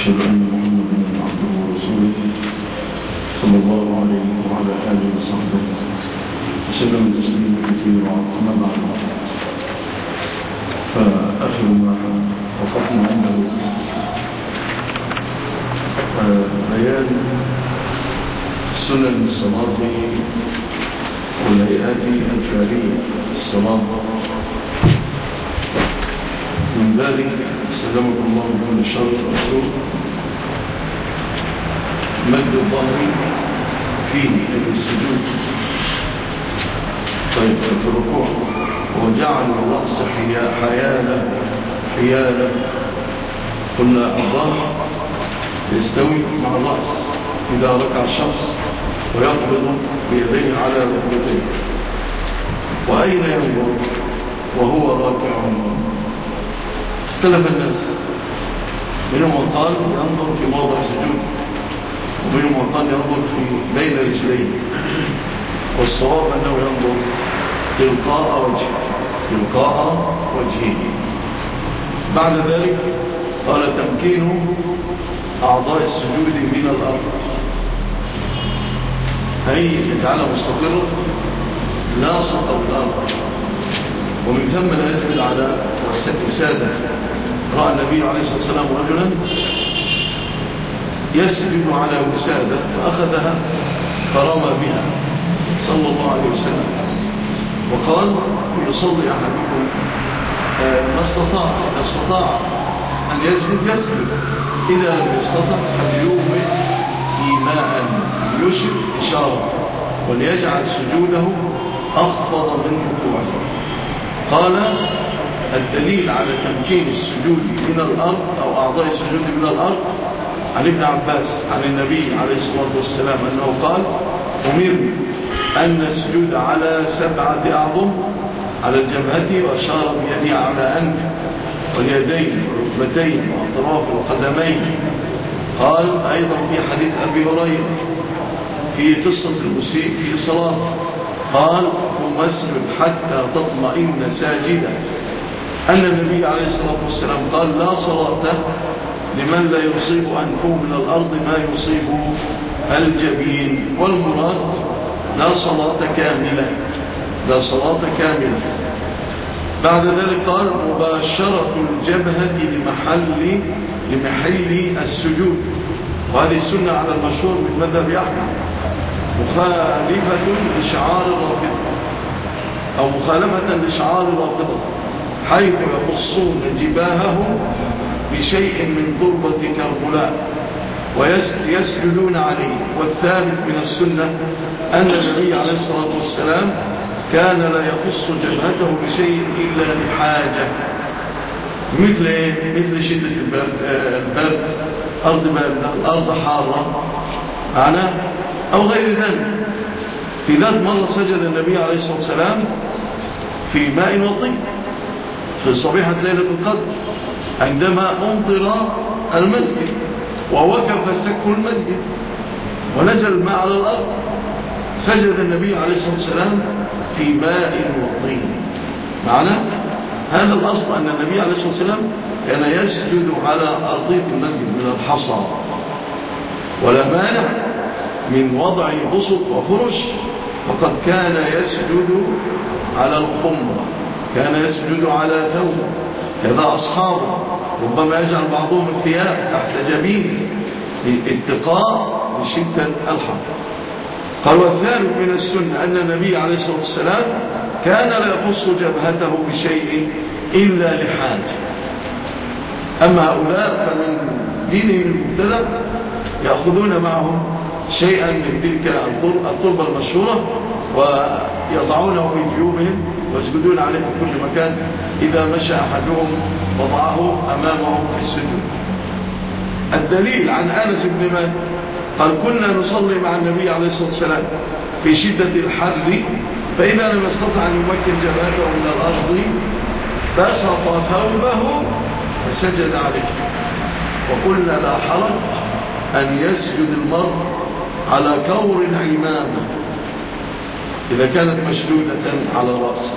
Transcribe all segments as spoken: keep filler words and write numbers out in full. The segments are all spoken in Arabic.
وأشهد أن محمدا عبده ورسوله صلى الله عليه وعلى آله وصحبه وسلم تسليما كثيرا. أما بعد، فآخر ما وقفنا عنده بيان سنن الصلاة والهيئات الفعلية الصلاة. من ذلك سلمكم الله من الشر والسوء مد الظهر فيه السجود، طيب في الركوع، وجعل الرأس حيالا حيالا. قلنا الظهر يستوي مع الرأس إذا ركع الشخص ويقبض بيديه على ركبتيه. وأين ينظر وهو راكع؟ اختلف الناس، منهم من قال ينظر في موضع سجود، ومنهم من قال ينظر في بين رجليه، والصواب أنه ينظر تلقاء وجهه تلقاء وجهه. بعد ذلك قال تمكين أعضاء السجود من الأرض، أي يجعلها مستقرة لا سقط الأرض. ومن ثم لا يسجد على السادة. رأى النبي عليه الصلاة والسلام رجلا يسجد على وسادة فأخذها فرمى بها صلى الله عليه وسلم، وقال يصلي أحدكم ما استطاع إذا استطاع أن يسجد يسجد، إذا لم يستطع فليومئ إيماء يشر إشارة، وليجعل سجوده أخفض من ركوعه. قال الدليل على تمكين السجود من الأرض أو أعضاء السجود من الأرض عن ابن عباس عن النبي عليه الصلاة والسلام أنه قال أمر أن السجود على سبعة أعظم، على الجبهة، وأشار بيده على أنف واليدين والركبتين وأطراف القدمين. قال أيضا في حديث أبي هريرة في قصة المسيء في صلاة، قال ثم اسجد حتى تطمئن ساجدا. أن النبي عليه الصلاة والسلام قال لا صلاة لمن لا يصيب أنفه من الأرض ما يصيب الجبين، والمراد لا صلاة كاملة لا صلاة كاملة. بعد ذلك قال مباشرة الجبهة لمحل لمحل السجود، وهذه السنة على المشهور من مذهب أحمد، مخالفة لشعار الرافضة أو مخالفة لشعار الرافضة، حيث يقصون جباههم بشيء من ضربة كربلاء ويسجدون عليه. والثالث من السنة أن النبي عليه الصلاة والسلام كان لا يقص جبهته بشيء إلا لحاجة، مثل مثل شدة البرد، البرد أرض باردة، الأرض حارة معنا أو غير ذلك. في ذات مرة سجد النبي عليه الصلاة والسلام في ماء وطين في صبيحة ليلة القدر عندما أمطر المسجد، ووقف سقف المسجد ونزل الماء على الأرض. سجد النبي عليه الصلاة والسلام في ماء وطين. معنا هذا الأصل أن النبي عليه الصلاة والسلام كان يسجد على أرضية المسجد من الحصى، ولا مانع من وضع بسط وفرش، وقد كان يسجد على الخمرة، كان يسجد على ثوب، كذا أصحابه ربما يجعل بعضهم الثياب تحت جبين لاتقاء لشدة الحر. قال والثالث من السنة أن النبي عليه الصلاة والسلام كان لا يقص جبهته بشيء إلا لحاجة. أما هؤلاء فمن دينهم المبتدأ يأخذون معهم شيئا من تلك الطربة المشهورة ويضعونه في جيوبهم ويسجدون عليه في كل مكان، إذا مشى أحدهم وضعه أمامهم في السجود. الدليل عن أنس بن مالك قال كنا نصلي مع النبي عليه الصلاة والسلام في شدة الحر، فإذا لم يستطع أن يمكن جبهته من الأرض بسط ثوبه فسجد عليه. وقلنا لا حرج أن يسجد المرء على كور عمامة إذا كانت مشدودة على رأسه،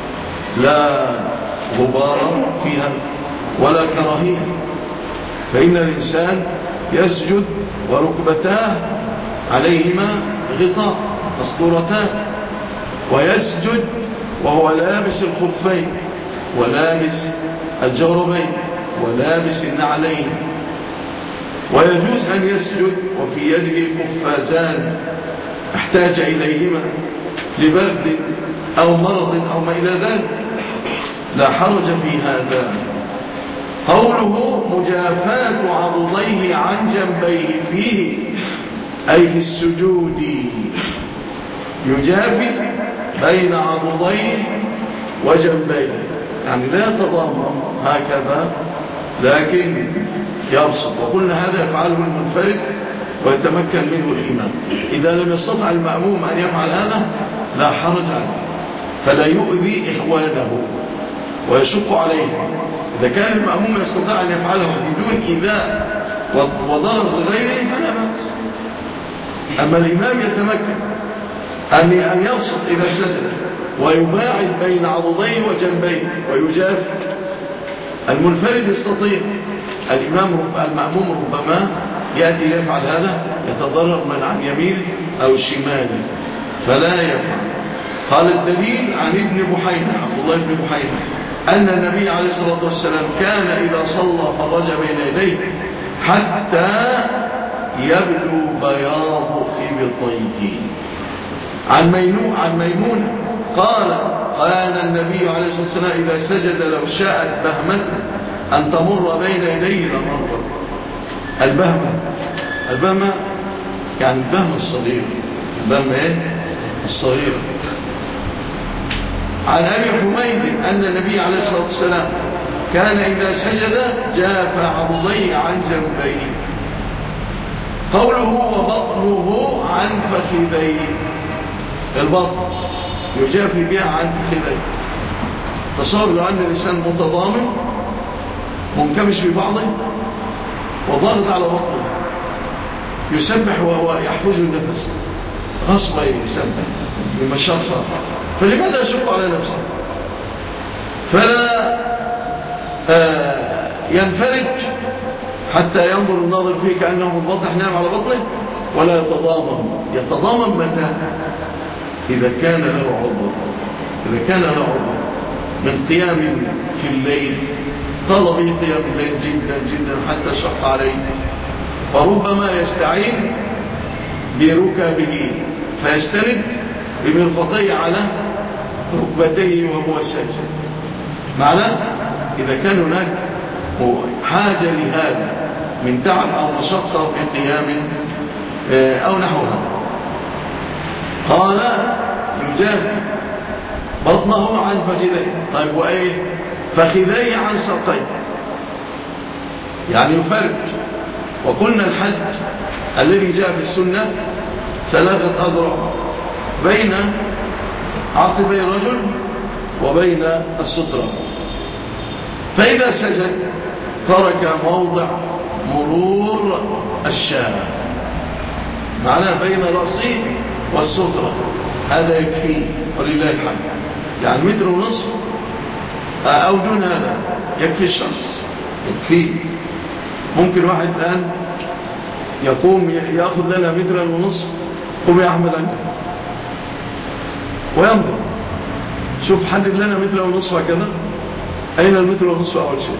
لا غبار فيها ولا كراهية، فإن الإنسان يسجد وركبتاه عليهما غطاء مسطورتان، ويسجد وهو لابس الخفين ولابس الجوربين ولابس النعلين، ويجوز أن يسجد وفي يده قفازان احتاج إليهما لبرد أو مرض أو ما إلى ذلك، لا حرج في هذا. قوله مجافاة عضديه عن جنبيه فيه أي في السجود، يجافي بين عضديه وجنبيه، يعني لا يتضامن هكذا لكن يبسط. وقلنا هذا يفعله المنفرد ويتمكن منه الإمام. إذا لم يستطع المأموم أن يفعل هذا لا حرج عنه، فلا يؤذي إخوانه ويشق عليه. إذا كان المأموم يستطيع أن يفعله بدون إيذاء وضرر لغيره فلا بأس. أما الإمام يتمكن أن يبسط إذا سجد ويباعد بين عضديه وجنبيه ويجافي، المنفرد يستطيع، الإمام المأموم ربما يأتي يفعل هذا يتضرر من عن يمينه أو شماله فلا يفعل. قال الدليل عن ابن بحينة عبد الله بن بحينة أن النبي عليه الصلاة والسلام كان إذا صلى فرج بين يديه حتى يبدو بياض إبطيه. عن ميمون عن ميمونة قال كان النبي عليه الصلاة والسلام إذا سجد لو شاءت بهمة أن تمر بين يديه لمر. البهمة البهمة يعني البهمة الصغيرة، البهمة إيه؟ الصغيرة. عن أبي حميد أن النبي عليه الصلاة والسلام كان إذا سجد جاف عضديه عن جنبيه. قوله وبطنه عن فخذيه، البطن يجافي بها عن فخذيه. تصور لو أن الإنسان متضامن منكمش في بعضه وضاغط على بطنه يسبح وهو يحفظ النفس غصبا يسبح بمشقة، فلماذا يشق على نفسه؟ فلا آه ينفرج حتى ينظر الناظر فيه كأنه منبطح نام على بطنه، ولا يتضامن. يتضامن متى؟ إذا كان له عذر، إذا كان له عذر من قيام في الليل، طال به قيام الليل جدا جدا حتى شق عليه، فربما يستعين بركبه فيستند بمرفقيه على ركبتيه وهو ساجد. معناه إذا كان هناك حاجة لهذا من تعب أو مشقة في قيام أو نحوها. قال يجافي بطنه عن فخذيه. طيب وإيه؟ فخذيه عن ساقيه، يعني يفرج. وقلنا الحد الذي جاء في السنة ثلاثة أذرع بين عقبي الرجل وبين السترة. فإذا سجد ترك موضع مرور الشارع، معناه بين رأسه والسترة، هذا يكفي ولله الحمد. يعني متر ونصف أو دون هذا يكفي الشخص، يكفي. ممكن واحد الآن يقوم يأخذ لنا مترا ونصف، قم يا أحمد عنه وينظر شوف حدد لنا متر ونصف هكذا. أين المتر ونصف أول شيء؟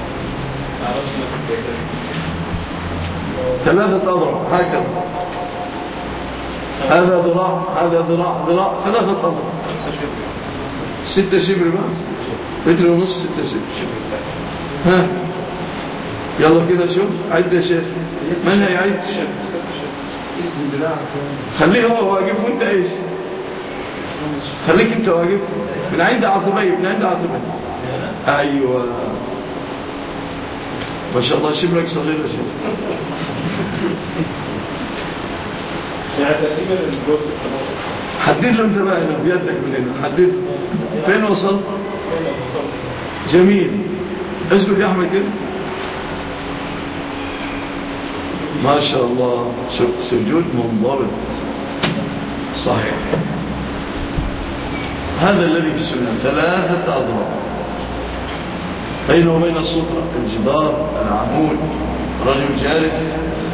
ثلاثة أذرع هكذا، هذا ذراع هذا ذراع ذراع ثلاثة أذرع، ستة شبر بقى، متر ونصف ستة شبر. ها يلا كده شوف عد يا شيخ. من هيعد؟ خليه هو واقف وانت ايش؟ خليك انت واقف من عند عطبي من عند عطبي. ايوه ما شاء الله شبرك صغير يا شيخ. حدد له انت بقى هنا بيدك من هنا، حدد فين وصل. جميل. اسجد يا احمد كده ما شاء الله. شوف سجود منضبط صحيح. هذا الذي في السنة ثلاثة أضرار بينه وبين السطرة، الجدار، العمود، رجل جالس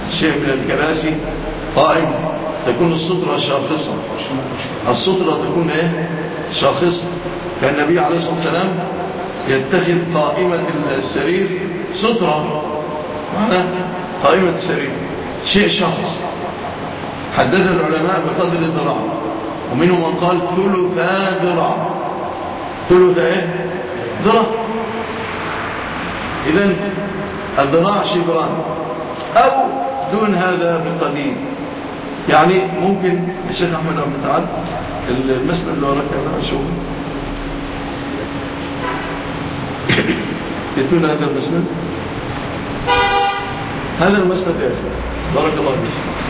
شيء من الكراسي قائم تكون السترة شاخصة، السترة تكون ايه شاخصة. كان النبي عليه الصلاة والسلام يتخذ قائمة السرير سترة، معناه قائمة السرير شيء شخص. حدد العلماء بقدر الذراع، ومنهم من قال ثلثا ذراع، ثلث ايه ذراع. اذن الذراع شبران او دون هذا بقليل. يعني ممكن الشيخ احمد عبد المتعال المسند اللي وراك هذا شوف يتون هذا المسند، هذا المسند ايه بارك الله فيك،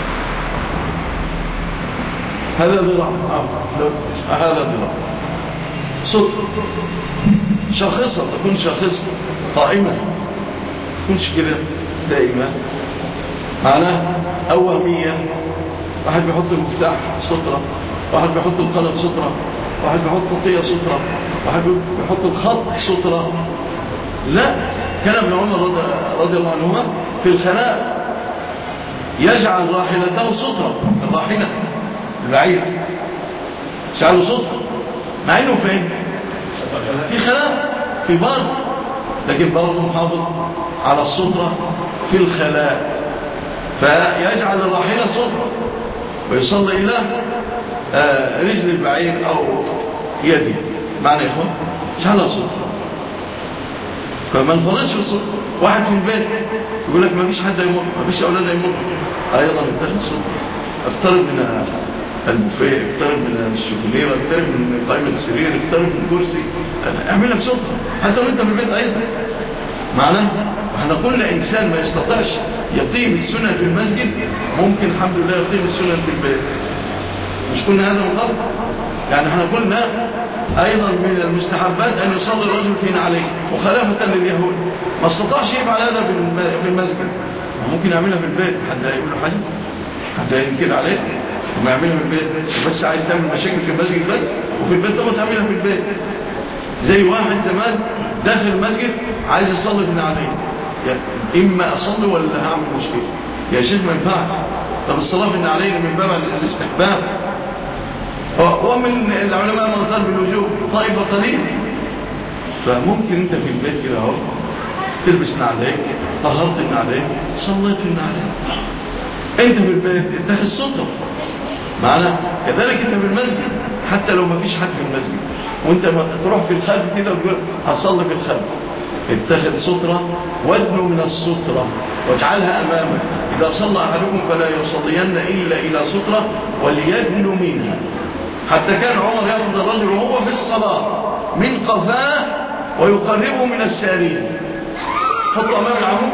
هذا ذراع آه. هذا ذراع صدر شاخصة، تكون شاخصة قائمة، تكونش كده دائما. معناه أوهمية، واحد بيحط المفتاح سترة، واحد بيحط القلم سترة، واحد بيحط الطية سترة، واحد بيحط الخط سترة. لا، كان ابن عمر رضي الله عنهما في الخلاء يجعل راحلته سترة، الراحلة البعير جعله سترة، مع انه فين في خلاء في بار، لكن برضه محافظ على السترة في الخلاء، فيجعل الراحلة سترة ويصلي إلى آه رجل البعير أو يده. معنى يا إخوان جعلها سترة، فما نفرطش في السترة. واحد في البيت يقول لك ما فيش حد يمر، ما فيش أولاد يمر، أيضا اتخذ سترة. اقترب من البوفيه، اقترب من الشوكوليرة، اقترب من قائمة السرير، اقترب من الكرسي، اعمل لك سترة حتى وانت في البيت أيضا. معناه احنا قلنا إنسان ما يستطيعش يقيم السنة في المسجد، ممكن الحمد لله يقيم السنة في البيت. مش قلنا هذا من قبل؟ يعني احنا قلنا أيضا من المستحبات أن يصلي الرجل فينا عليه، وخلافة لليهود ما استطاعش يفعل هذا في المسجد، ممكن يعملها في البيت. حد هيقول له حاجة؟ حد هينكر عليه؟ وما يعملها في البيت، بس عايز تعمل مشاكل في المسجد بس، وفي البيت طبعا تعملها في البيت. زي واحد زمان داخل المسجد عايز يصلي فينا عليه، يعني إما أصلي ولا هعمل مشكلة. يا شيخ ما ينفعش. طب الصلاة فينا عليه من باب الاستحباب، ومن العلماء من قال بالوجوب طائفة قليل. فممكن انت في البيت كده اهو تلبس نعليك، طهرت النعليك، صليت النعليك، انت في البيت اتخذ سترة. معنا كذلك انت في المسجد، حتى لو ما فيش حد في المسجد وانت تروح في الخلف كده وتقول هصلي في الخلف، اتخذ سترة وادنو من السترة واجعلها امامك. اذا صلى احدكم فلا يصلين الا الى سترة وليدنو منها. حتى كان عمر يأخذ الرجل وهو في الصلاة من قفاه ويقربه من السارين، حطه أمام العمود.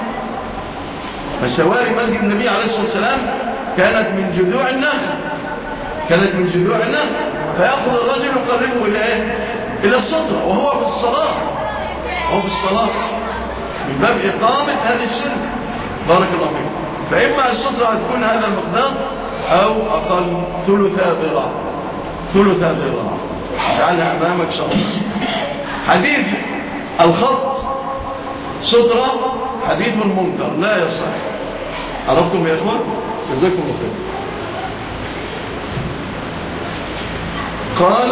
فسواري مسجد النبي عليه الصلاة والسلام كانت من جذوع النخل، كانت من جذوع النخل، فيأخذ الرجل يقربه إلى إيه؟ إلى السترة وهو في الصلاة، وهو في الصلاة من باب إقامة هذه السنة. بارك الله فيكم. فإما السترة هتكون هذا المقدار أو أقل، ثلثا ذراع، ثلثا ذراع، اجعلها أمامك شخص. حديث الخط سترة حديث منكر لا يصح. عرفتم يا إخوان؟ جزاكم الله خير. قال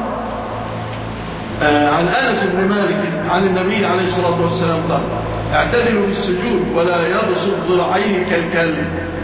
آه عن أنس بن مالك عن النبي عليه الصلاة والسلام قال اعتدلوا في السجود ولا يبسط ذراعيه كالكلب،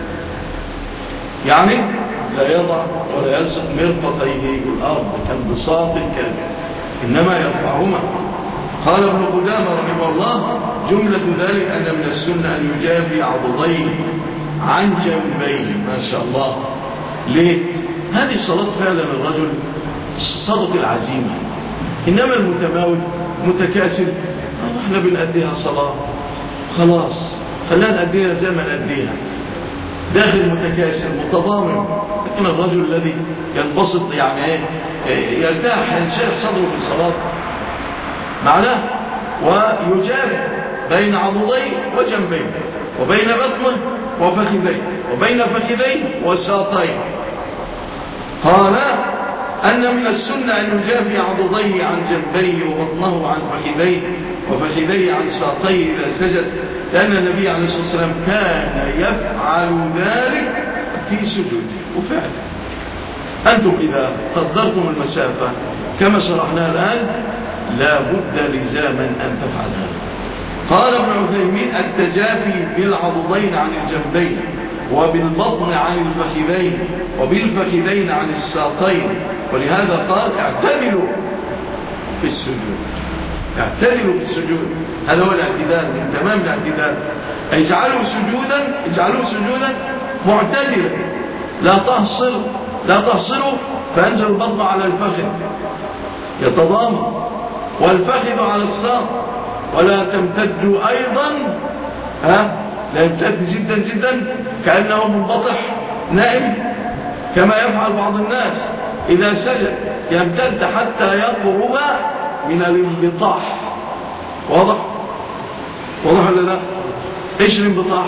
يعني لا يضع ولا يلصق مرفقيه الأرض كانبساط الكلب، إنما يرفعهما. قال ابن قدامة رحمه الله جملة ذلك أن من السنة أن يجافي عضديه عن جنبيه. ما شاء الله. ليه؟ هذه الصلاة فعلا الرجل صدق العزيمة، إنما المتماول متكاسل، احنا بنأديها صلاة خلاص خلينا نأديها زي ما نأديها، داخل متكاسل متضامن. لكن الرجل الذي ينبسط يعني يرتاح ينشرح صدره في الصلاة معناه ويجاب بين عضديه وجنبيه وبين بطنه وفخذيه وبين فخذيه وساقيه. قال أن من السنة أن يجافي عضديه عن جنبيه وبطنه عن فخذيه وفخذيه عن ساقيه إذا سجد، لأن النبي عليه الصلاة والسلام كان يفعل ذلك في سجوده. وفعلا أنتم إذا قدرتم المسافة كما شرحنا الآن لا بد لزاما أن تفعل هذا. قال ابن عثيمين: التجافي بالعضدين عن الجنبين وبالبطن عن الفخذين وبالفخذين عن الساقين، ولهذا قال: اعتدلوا في السجود. اعتدلوا في السجود، هذا هو الاعتدال، من تمام الاعتدال. اجعلوا سجودا اجعلوا سجودا معتدلا، لا تحصل لا تحصلوا فينزل البطن على الفخذ يتضامن والفخذ على الساق، ولا تمتدوا أيضا ها لا يمتد جدا جدا كأنه منبطح نائم كما يفعل بعض الناس إذا سجد، يمتد حتى يقرب من الانبطاح. واضح؟ واضح ولا لا؟ ايش الانبطاح؟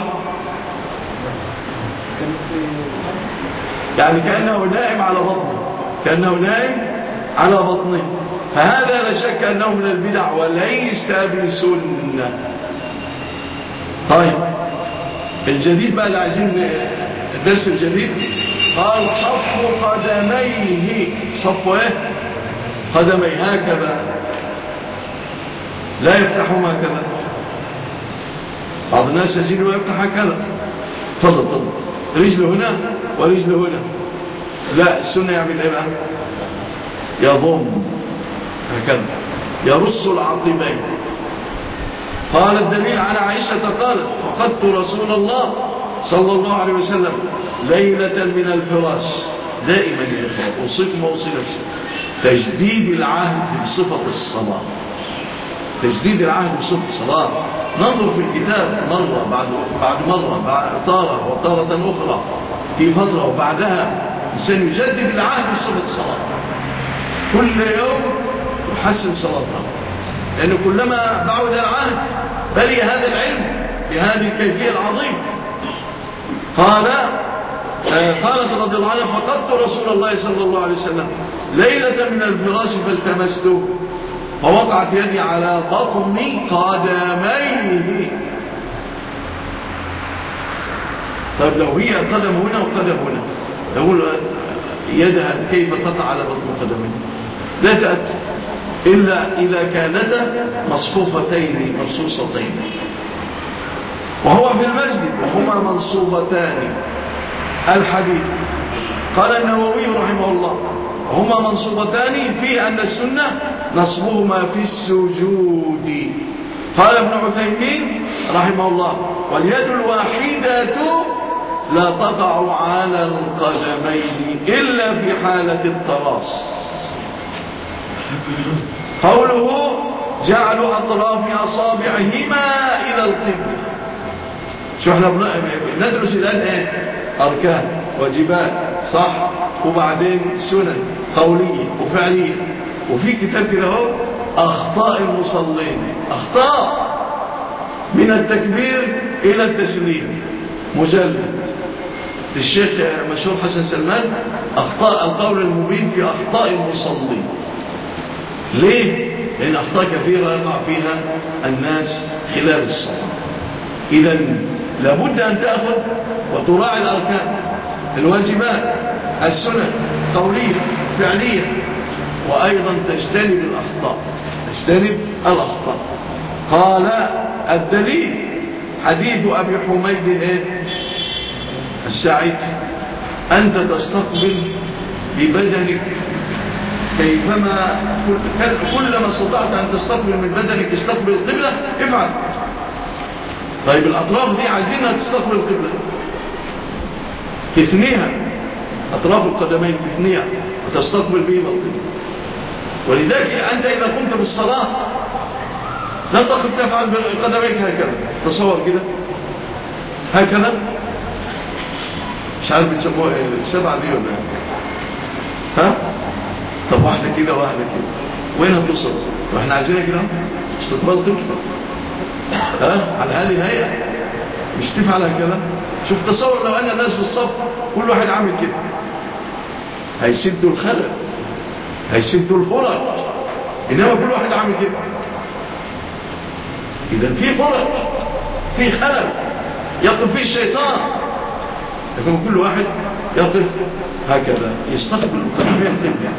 يعني كأنه نائم على بطنه، كأنه نائم على بطنه. فهذا لا شك أنه من البدع وليس بسنة. طيب الجديد بقى اللي عايزين الدرس الجديد، قال: صف قدميه. صف ايه؟ قدميه هكذا، لا يفتحهم هكذا. بعض الناس يجيله ويفتح هكذا. تفضل تفضل، رجل هنا ورجل هنا. لا، السنة يعمل ايه بقى؟ يضم هكذا، يرص العقبين. قال الدليل عن عائشة قالت: فقدت رسول الله صلى الله عليه وسلم ليلة من الفراش. دائما يا إخوة أوصيكم وأوصي نفسي تجديد العهد بصفة الصلاة. تجديد العهد بصفة الصلاة. ننظر في الكتاب مرة بعد بعد مرة، بعد طارة وطارة أخرى، في فترة وبعدها الإنسان يجدد العهد بصفة الصلاة. كل يوم يحسن صلاته، لأنه كلما بعد العهد بلي هذا العلم بهذه الكيفية العظيمة. قال قالت رضي الله عنها: فقدت رسول الله صلى الله عليه وسلم ليلة من الفراش فالتمسته فوقعت يدي على بطن قدميه. طيب لو هي قدم هنا وقدم هنا، يقول يدها كيف تقع على بطن قدميه؟ لا تأتي إلا إذا كانتا مصفوفتين مرصوصتين. وهو في المسجد وهما منصوبتان. الحديث قال النووي رحمه الله: هما منصوبتان في أن السنة نصبهما في السجود. قال ابن عثيمين رحمه الله: واليد الواحدة لا تقع على القدمين إلا في حالة التراص. قوله: جعل أطراف أصابعهما إلى القبلة. شو احنا ندرس الآن ايه؟ أركان واجبات، صح؟ وبعدين سنن قولية وفعلية. وفي كتاب كده هو أخطاء المصلين، أخطاء من التكبير إلى التسليم، مجلد الشيخ مشهور حسن سلمان، أخطاء القول المبين في أخطاء المصلين. ليه؟ لأن أخطاء كثيرة يقع فيها الناس خلال الصلاة. إذن لابد أن تأخذ وتراعي الأركان، الواجبات، السنن قولية فعلية، وأيضا تجتنب الأخطاء تجتنب الأخطاء. قال الدليل حديث أبي حميد السعيد: أنت تستقبل ببدنك كيفما كلما استطعت أن تستقبل من بدنك تستقبل القبلة افعل. طيب الأطراف دي عايزينها تستقبل القبلة، تثنيها، أطراف القدمين تثنيها وتستقبل بهما القبلة. ولذلك أنت إذا قمت بالصلاة لا تقف تفعل بقدميك هكذا. تصور كده هكذا، مش عارف بتسموها ايه السبعة دي ولا ها؟ طب واحدة كده واحدة كده، وين هتوصل؟ واحنا عايزينها كده استقبال قبلة، ها؟ على هذه الهيئة، مش تفعل هكذا. شوف تصور لو أن الناس في الصف كل واحد عامل كده، هيسدوا الخلل. هيسدوا الفرج، إنما كل واحد عامل كده. إذا في فرج، في خلل يقف فيه الشيطان، لكن كل واحد يقف هكذا يستقبل القبلة القبلة،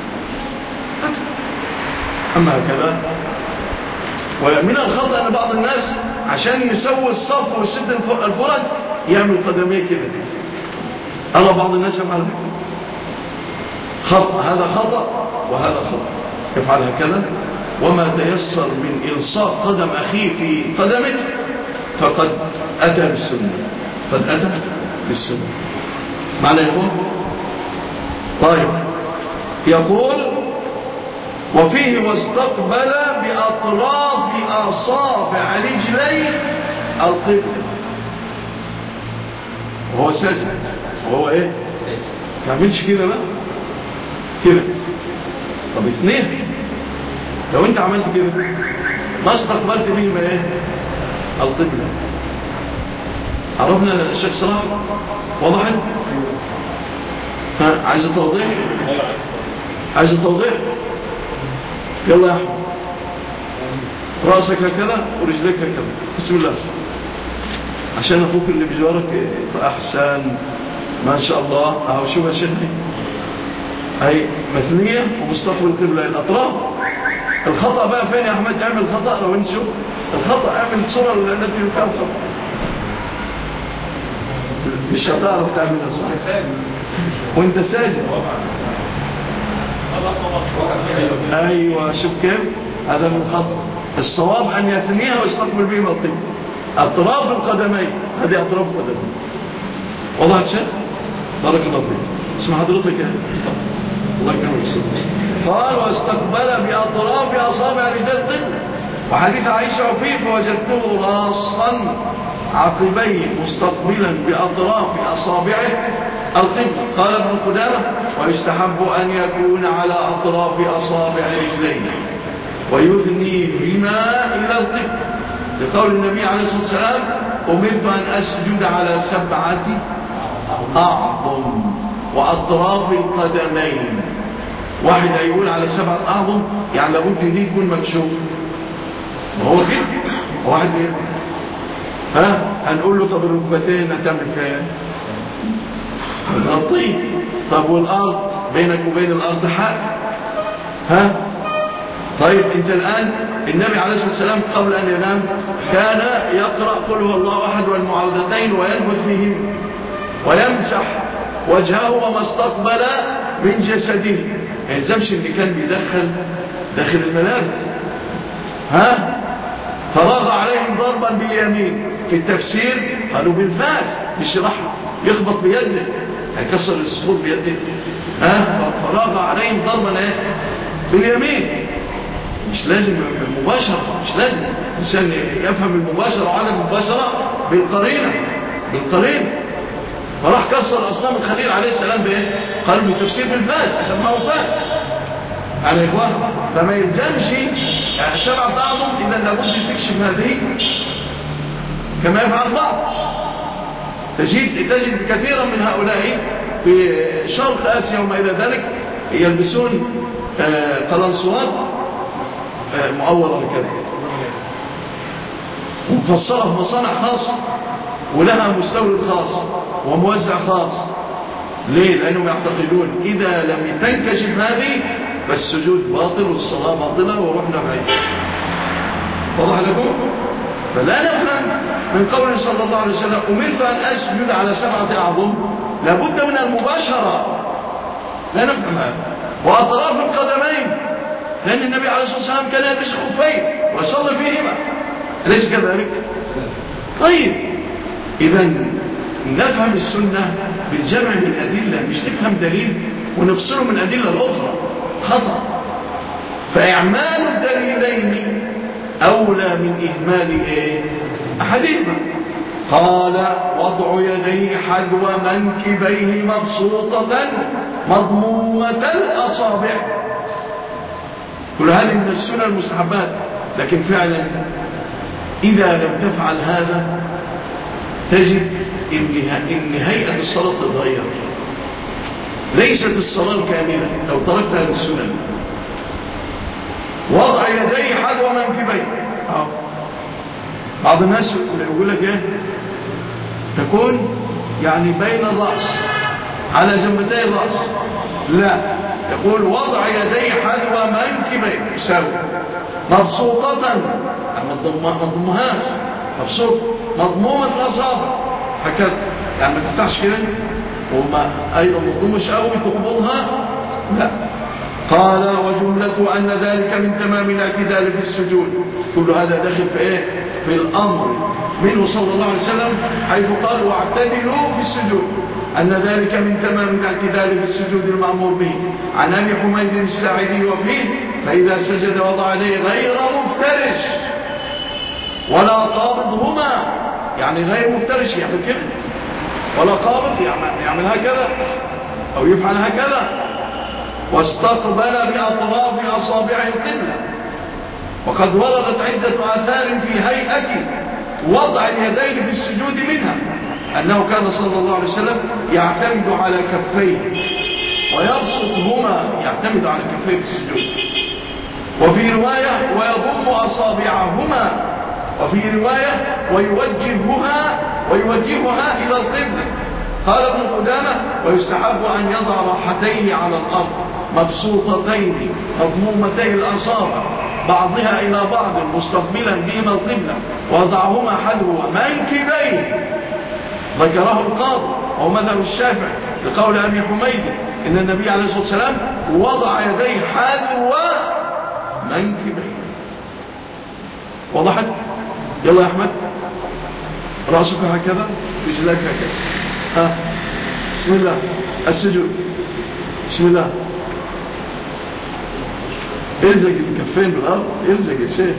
أما هكذا. ومن الخطأ أن بعض الناس عشان يسوي الصف ويسد الفرج يعمل قدميه كده. أرى بعض الناس يفعل خطأ، هذا خطأ وهذا خطأ، يفعل هكذا. وما تيسر من إلصاق قدم أخيه في قدمه فقد أتى بالسنة، قد أتى بالسنة. معنى يقول طيب، يقول وفيه واستقبل بأطراف أصابع رجليه القبلة وهو ساجد، وهو ايه ما يعملش كده بقى كده. طب اثنين، لو انت عملت كده ما استقبلت به ما ايه القبلة. عرفنا الشيخ صلاح وضحت؟ ها عايز توضيح؟ عايز توضيح؟ يلا يا احمد، راسك هكذا ورجليك هكذا، بسم الله، عشان اخوك اللي بجوارك احسن ما شاء الله. اهو شوف يا شيخي، هي مثنيه ومستقبل القبله الاطراف. الخطا بقى فين يا احمد؟ اعمل خطا. لو انت شوف الخطا، اعمل الصوره التي فيها الخطا، مش هتعرف تعملها صح وانت ساجد. ايوه شوف كيف هذا من الخطا. الصواب ان يثنيها ويستقبل بهما القبله اطراف القدمين، هذه اطراف القدمين. وضحت شيء؟ بارك الله فيك. اسم حضرتك يا الله يكرمك. قال واستقبل باطراف اصابع رجال القبله. وحديث عائشه فيه فوجدته راصا عقبيه مستقبلا باطراف اصابعه القبله. قال ابن قدامه ويستحب ان يكون على اطراف اصابع رجليه ويثني بما الى القبله، لقول النبي عليه الصلاه والسلام امرت ان اسجد على سبعه اعظم واطراف القدمين. واحد هيقول على سبعه اعظم يعني لابد دي تكون مكشوف، وهو كده. واحد يقول ها هنقول له طب الركبتين هتعمل فيها الغطيه، طب والارض بينك وبين الارض حق، ها طيب انت الان النبي عليه الصلاه والسلام قبل ان ينام كان يقرا قل هو الله احد والمعوذتين وينفث فيهم ويمسح وجهه وما استقبل من جسده. ما يلزمش اللي كان بيدخل داخل الملابس. ها فراغ عليهم ضربا باليمين. في التفسير قالوا بالفاس، مش راح يخبط بيده هيكسر السقوط بيده. ها فراغ عليهم ضربا ايه باليمين. مش لازم المباشرة، مش لازم الإنسان يفهم المباشرة وعدم المباشرة بالقرينة بالقرينة. فراح كسر أصنام الخليل عليه السلام بإيه؟ قالوا بالتفسير بالفاس، أخذ ما هو فاس على إخوان. فما يلزمش الشرع بعضهم إذا لابد تكشف هذه كما يفعل بعض. تجد تجد كثيرا من هؤلاء في شرق آسيا وما إلى ذلك يلبسون قلنسوات مؤورة كده ومفصلة في مصانع خاصة ولها مستورد خاص وموزع خاص. ليه؟ لأنهم يعتقدون إذا لم تنكشف هذه فالسجود باطل والصلاة باطلة ورحنا بعيد. واضح لكم؟ فلا نفهم من قول صلى الله عليه وسلم أمرت أن أسجد على سبعة أعظم، لابد من المباشرة. لا نفهم هذا. وأطراف القدمين، لأن النبي عليه الصلاة والسلام كان يلبس خفين ويصلي فيهما، أليس كذلك؟ طيب إذا نفهم السنة بالجمع من الأدلة، مش نفهم دليل ونفصله من الأدلة الأخرى، خطأ. فإعمال الدليلين أولى من إهمال إيه؟ أحدهما. قال وضع يديه حذو منكبيه مبسوطة مضمومة الأصابع. كل هذه من السنة المستحبات، لكن فعلا إذا لم تفعل هذا تجد إن هيئة الصلاة تتغير. ليست الصلاة الكاملة لو تركتها للسنن. وضع يديه حذو منكبيه. بعض الناس يقول لك ايه تكون يعني بين الرأس على جنبتي الرأس، لا، يقول وضع يديه حذو منكبيه يساوي مبسوطة ما تضمهاش، مبسوط مضمومة الأصابع هكذا، يعني ما تفتحش كده وما أيضا مضمومش قوي تقبضها، لا. قال وجملة أن ذلك من تمام الاعتدال في السجود. كل هذا داخل في إيه؟ في الأمر منه صلى الله عليه وسلم حيث قال واعتدلوا في السجود، أن ذلك من تمام الاعتدال في السجود المأمور به. عن أبي حميد الساعدي وفيه فإذا سجد وضع يديه غير مفترش ولا قابضهما، يعني غير مفترش يعمل كده ولا قابض، يعمل هكذا أو يفعل هكذا، واستقبل بأطراف أصابع القبلة. وقد وردت عدة آثار في هيئة وضع اليدين في السجود، منها أنه كان صلى الله عليه وسلم يعتمد على كفيه ويبسطهما، يعتمد على كفيه في السجود. وفي رواية ويضم أصابعهما، وفي رواية ويوجهها ويوجهها إلى القبلة. قال ابن قدامة ويستحب أن يضع راحتيه على الأرض مبسوطتين مضمومتين الأصابع بعضها إلى بعض مستقبلا بهما القبلة، وضعهما حذو منكبيه. ذكره القاضي وهو مذهب الشافعي لقول أبي حميد إن النبي عليه الصلاة والسلام وضع يديه حذو منكبيه. وضحت؟ يلا يا أحمد، رأسك هكذا رجلك هكذا. ها بسم الله السجود، بسم الله. الزق الكفين بالارض، الزق يا شيخ،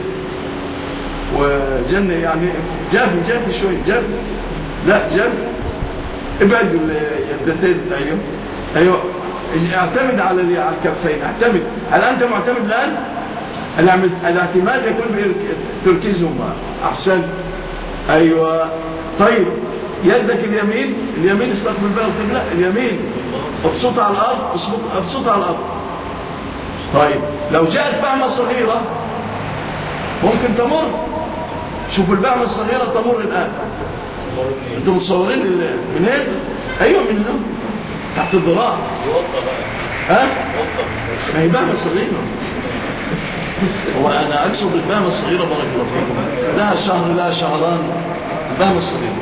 وجنة يعني جاف جاف شوي جاف، لا جاف، ابعد اليدتين. ايوه ايوه اعتمد على الكفين، اعتمد. هل انت معتمد الان؟ الاعتماد يكون بتركيزهم احسن. ايوه طيب، يدك اليمين، اليمين استقبل بها القبلة، اليمين ابسطها على الارض، ابسطها على الارض. طيب لو جاءت بعمة صغيرة ممكن تمر. شوفوا البعمة الصغيرة تمر الآن، انتم متصورين من هنا؟ ايوه من هنا تحت الذراع. ها ما هي بعمة صغيرة. هو انا اقصد البعمة الصغيرة بارك الله فيكم، لها شهر لها شهران، البعمة الصغيرة.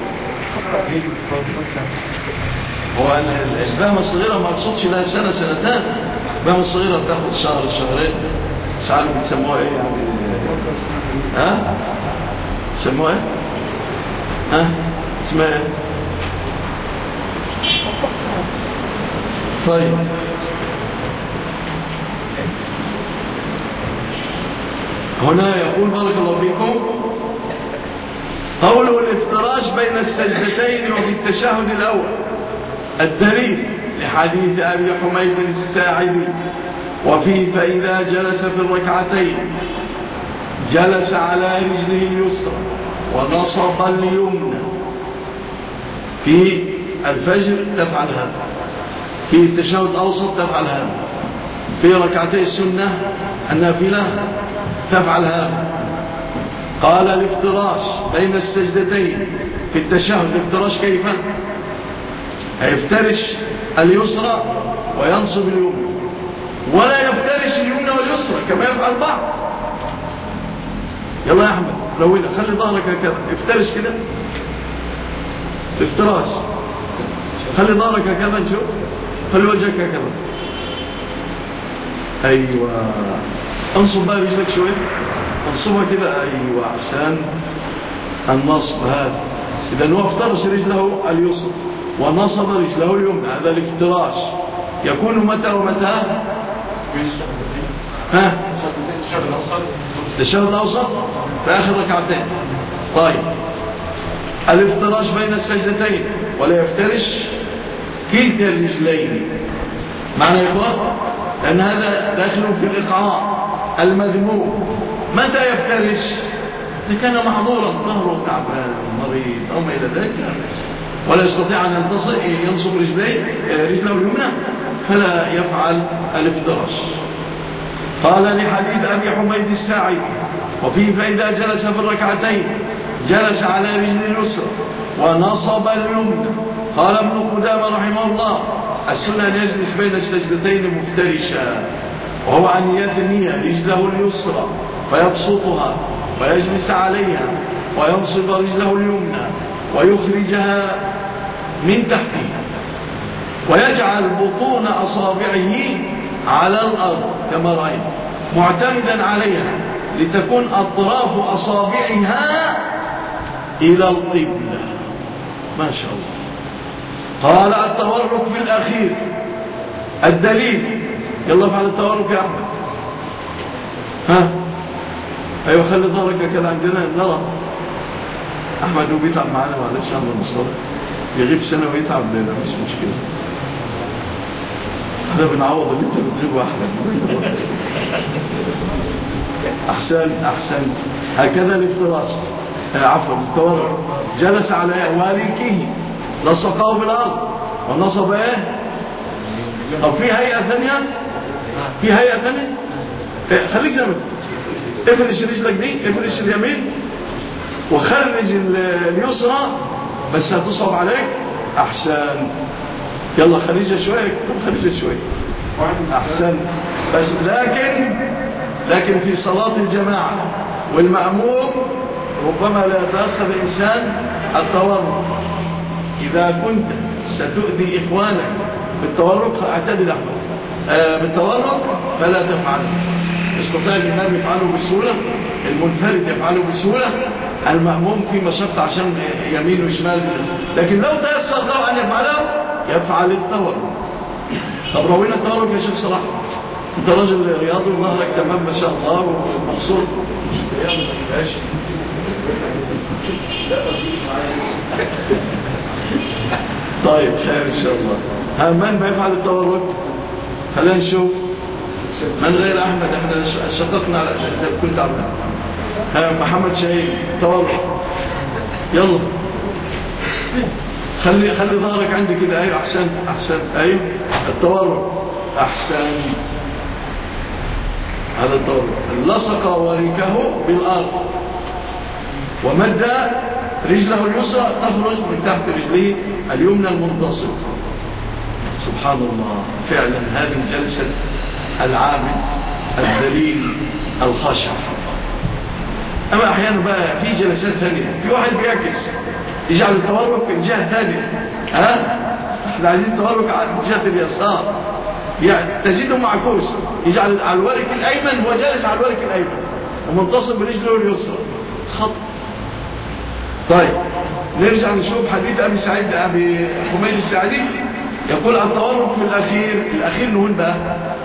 هو البهمة الصغيرة ما اقصدش لها سنة سنتان، البهمة الصغيرة بتاخد شهر شهرين، مش عارف بتسموها ايه يعني. ها بتسموها ايه؟ ها اسمها ايه؟ طيب هنا يقول بارك الله فيكم قوله الافتراش بين السجدتين وفي التشهد الأول. الدليل لحديث أبي حميد الساعدي وفيه فإذا جلس في الركعتين جلس على رجله اليسرى ونصب اليمنى. في الفجر تفعل هذا، في التشهد الأوسط تفعل هذا، في ركعتي السنة النافلة تفعل هذا. قال الافتراش بين السجدتين في التشهد، الافتراش كيف؟ هيفترش اليسرى وينصب اليمنى، ولا يفترش اليمنى واليسرى كما يفعل بعض. يلا يا احمد لولا خلي ظهرك هكذا، افترش كده الافتراش، خلي ظهرك هكذا نشوف، خلي وجهك هكذا. ايوه انصب بقى رجلك شويه، انصبها كده. ايوه احسن، النصب هذا. اذا هو افترش رجله اليسرى ونصب رجله اليمنى، هذا الافتراش. يكون متى ومتى؟ ها التشهد الاوسط في اخر ركعتين. طيب الافتراش بين السجدتين، ولا يفترش كلتا الرجلين. معنى يا اخوان لان هذا داخل في الاقعاء المذموم. متى يفترش؟ إذا كان معذورا، ظهره تعبان مريض او ما الى ذلك، ولا يستطيع ان ينتصر ينصب رجليه رجله اليمنى، فلا يفعل الافتراش. قال لحديث أبي حميد الساعدي وفيه فإذا جلس في الركعتين جلس على رجل اليسرى ونصب اليمنى. قال ابن قدامة رحمه الله السنة أن يجلس بين السجدتين مفترشا، وهو أن يثني رجله اليسرى فيبسطها ويجلس عليها وينصب رجله اليمنى ويخرجها من تحتها ويجعل بطون أصابعه على الأرض كما رأينا معتمدا عليها لتكون أطراف أصابعها إلى القبلة. ما شاء الله. قال التورك في الأخير. الدليل، يلا افعل التورك يا أحمد. ها أيوة خلي ظهرك كده عندنا نرى. أحمد هو بيتعب معنا معلش عم المصطلح يغيب سنة ويتعب لنا مش مشكلة، احنا بنعوض اللي انت بتغيب واحدة. أحسن أحسن. هكذا الافتراش عفوا التورك. جلس على واركه لصقه بالأرض ونصب ايه. طب في هيئة ثانية، في هيئة ثانية إيه؟ خليك زمن افرش رجلك دي، افرش اليمين وخرج اليسرى بس هتصب عليك. أحسن. يلا خريجة شوية، طب خريجة شوية أحسن. بس لكن لكن في صلاة الجماعة والمأموم ربما لا يتأثر الإنسان التورك. إذا كنت ستؤذي إخوانك بالتورك اعتدل أحمد آه بالتورك فلا تفعله. يستطيع الإمام يفعله بسهولة، المنفرد يفعله بسهولة، المأموم في مشقة عشان يمين وشمال. لكن لو تيسر له أن يفعله يفعل التورك. طب روينا التورك يا شيخ صلاح، انت راجل رياضي وظهرك تمام ما شاء الله ومبسوط. طيب خير ان شاء الله. ها من بيفعل التورك؟ خلينا نشوف من غير احمد، احنا شققنا على كل تعبنا. ها محمد شهيد تورك يلا خلي خلي ظهرك عندي كده. ايوه احسن احسن. ايوه التورك احسن. هذا التورك. لصق وركه بالارض ومد رجله اليسرى تخرج من تحت رجله اليمنى المنتصب. سبحان الله. فعلا هذه الجلسة العابد الذليل الخاشع. أما أحيانا بقى في جلسات ثانية، في واحد بيعكس يجعل التورك في الجهة الثانية. ها احنا عايزين التورك على جهة اليسار، يعني تجده معكوس، يجعل على الورك الأيمن هو جالس على الورك الأيمن ومنتصب برجله اليسرى خط. طيب نرجع نشوف حديث أبي سعيد أبي حميد الساعدي يقول التورك في الأخير. الأخير نقول بقى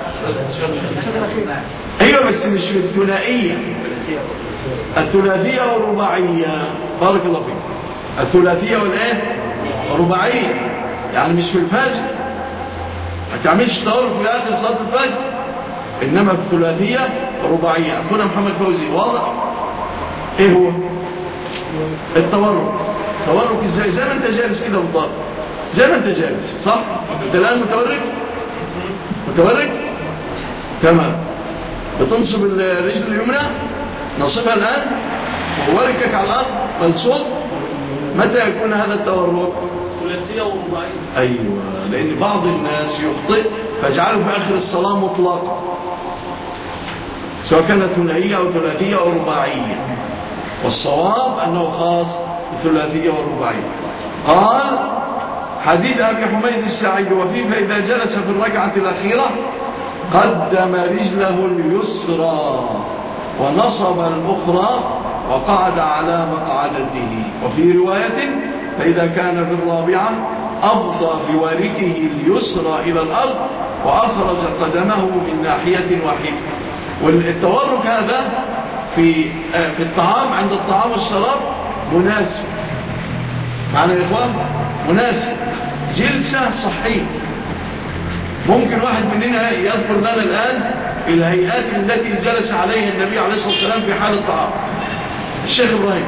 أيوة بس مش في الثنائية، الثلاثية والرباعية. بارك الله فيك. الثلاثية والإيه الرباعية، يعني مش في الفجر ما تعملش تورك في آخر صلاة الفجر، إنما في الثلاثية الرباعية. أخونا محمد فوزي واضح إيه هو التورك؟ التورك إزاي؟ زي ما أنت جالس كده بالضبط، زي ما أنت جالس صح؟ أنت الآن متورك متورك تمام. بتنصب الرجل اليمنى نصبها الآن ووركك على الأرض منصوب. متى يكون هذا التورك؟ ثلاثية ورباعية. أيوة، لأن بعض الناس يخطئ فاجعله في آخر الصلاة مطلقا سواء كانت ثنائية أو ثلاثية أو رباعية، والصواب أنه خاص بالثلاثية والرباعية. قال حديث أبي حميد الساعدي وفيه فإذا جلس في الركعة الأخيرة قدم رجله اليسرى ونصب الأخرى وقعد على مقعدته. وفي رواية فإذا كان في الرابعة أفضى بوركه اليسرى إلى الأرض وأخرج قدمه من ناحية واحدة. والتورك هذا في في الطعام عند الطعام والشراب مناسب معنا يا إخوان، مناسب، جلسة صحية. ممكن واحد مننا يذكر لنا الآن الهيئات التي جلس عليها النبي عليه الصلاة والسلام في حال الطعام. الشيخ إبراهيم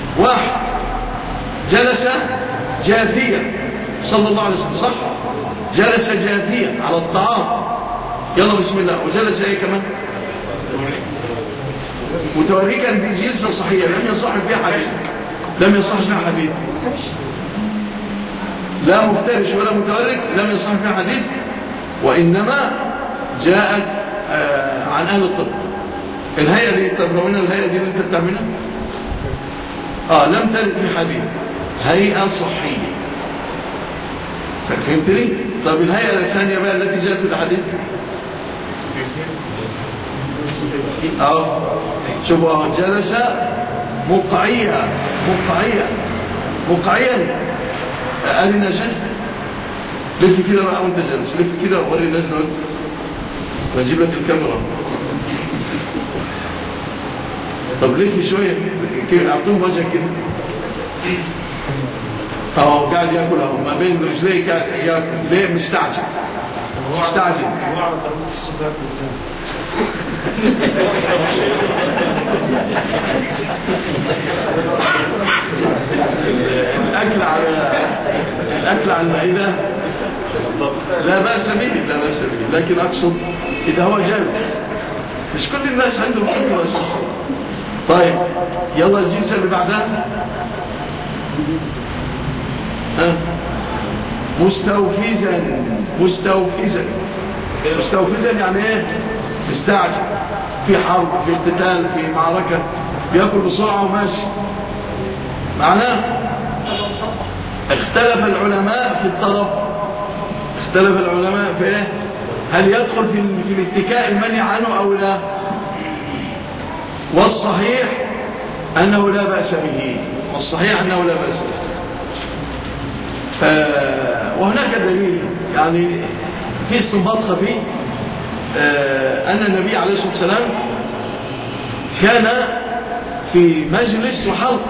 واحد جلس جاثيا صلى الله عليه وسلم صح؟ جلس جاثيا على الطعام، يلا بسم الله، وجلس ايه كمان متوركا في جلسة صحيحة لم يصح فيها حديث، لم يصح فيها حديث، لا مفترش ولا متورك، لم يصح فيها حديث، وإنما جاءت آه عن أهل الطب. الهيئة دي تبرمنا، الهيئة دي اللي انت بتعملها اه لم ترد في حديث، هيئة صحية، فهمتني؟ طب الهيئة الثانية بقى التي جاءت في الحديث اه شوفوا، جلس مقعيا مقعيا مقعيا. أرنا شيء، لف كده بقى وانت جالس، لف كده ووري الناس دول، واجيب لك الكاميرا. طب لف شويه كده، اعطوهم وجهك كده. اهو قاعد ياكل اهو ما بين رجليه، قاعد ياكل. ليه؟ مستعجل مستعجل. الأكل على الأكل على المائدة لا بأس به، لا بأس به، لكن أقصد إذا هو جالس، مش كل الناس عندهم فكرة. طيب يلا الجلسة اللي بعدها. ها مستوفزا مستوفزا مستوفزا يعني ايه؟ مستعجل، في حرب، في اقتتال، في معركة، بياكل بسرعة وماشي. معناه اختلف العلماء في الطلب، اختلف العلماء في ايه؟ هل يدخل في, في الاتكاء المنهي عنه او لا؟ والصحيح انه لا بأس به، والصحيح انه لا بأس به. وهناك دليل يعني في استنباط خفي أن النبي عليه الصلاة والسلام كان في مجلس وحلق،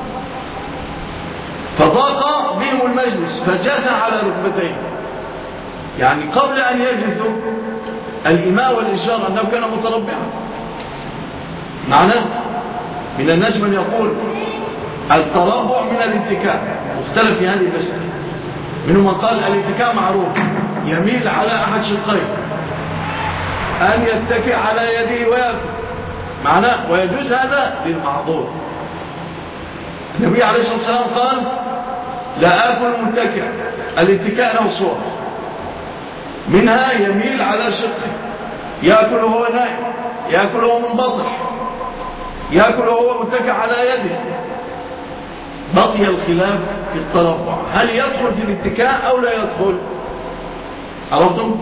فضاق بهم المجلس فجاث على ركبتيه، يعني قبل أن يجثوا الإيماء والإشارة أنه كان متربعا. معناه من الناس من يقول التربع من الاتكاء، مختلف في هذه المسألة. منهم من قال الاتكاء معروف، يميل على أحد شقين، أن يتكئ على يده ويأكل، معناه ويجوز هذا للمعذور. النبي عليه الصلاة والسلام قال لا آكل متكئا. الاتكاء له صور، منها يميل على شقه، يأكل وهو نائم، يأكل وهو منبطح، يأكل وهو متكئ على يده. بقي الخلاف في التربع، هل يدخل في الاتكاء أو لا يدخل؟ عرفتم؟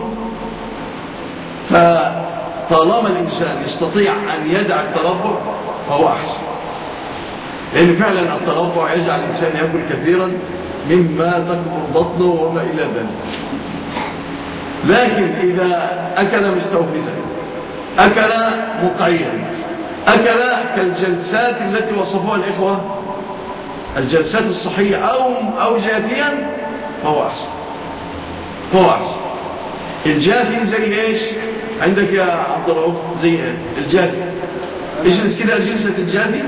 فطالما الإنسان يستطيع أن يدع التربع فهو أحسن، لأن فعلا التربع يجعل الإنسان يأكل كثيرا مما تكبر بطنه وما إلى ذلك. لكن إذا أكل مستوفزا، أكل مقعيا، أكل كالجلسات التي وصفوها الإخوة، الجلسات الصحية أو أو جاثيا، فهو أحسن، فهو أحسن. الجاثي زي إيش عندك يا عبد الرؤوف؟ زي الجاثي، اجلس كده جلسة الجاثي،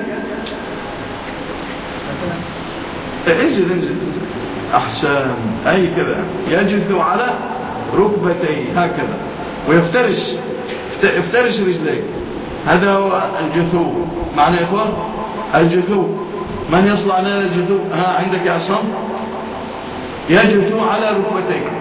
انزل انزل أحسن، أي كذا، يجث على ركبتيه هكذا ويفترش، افترش رجليه، هذا هو الجثو. معنى يا إخوان الجثو، من يصلع لنا الجثو؟ ها عندك يا عصام؟ يجثو على ركبتيه،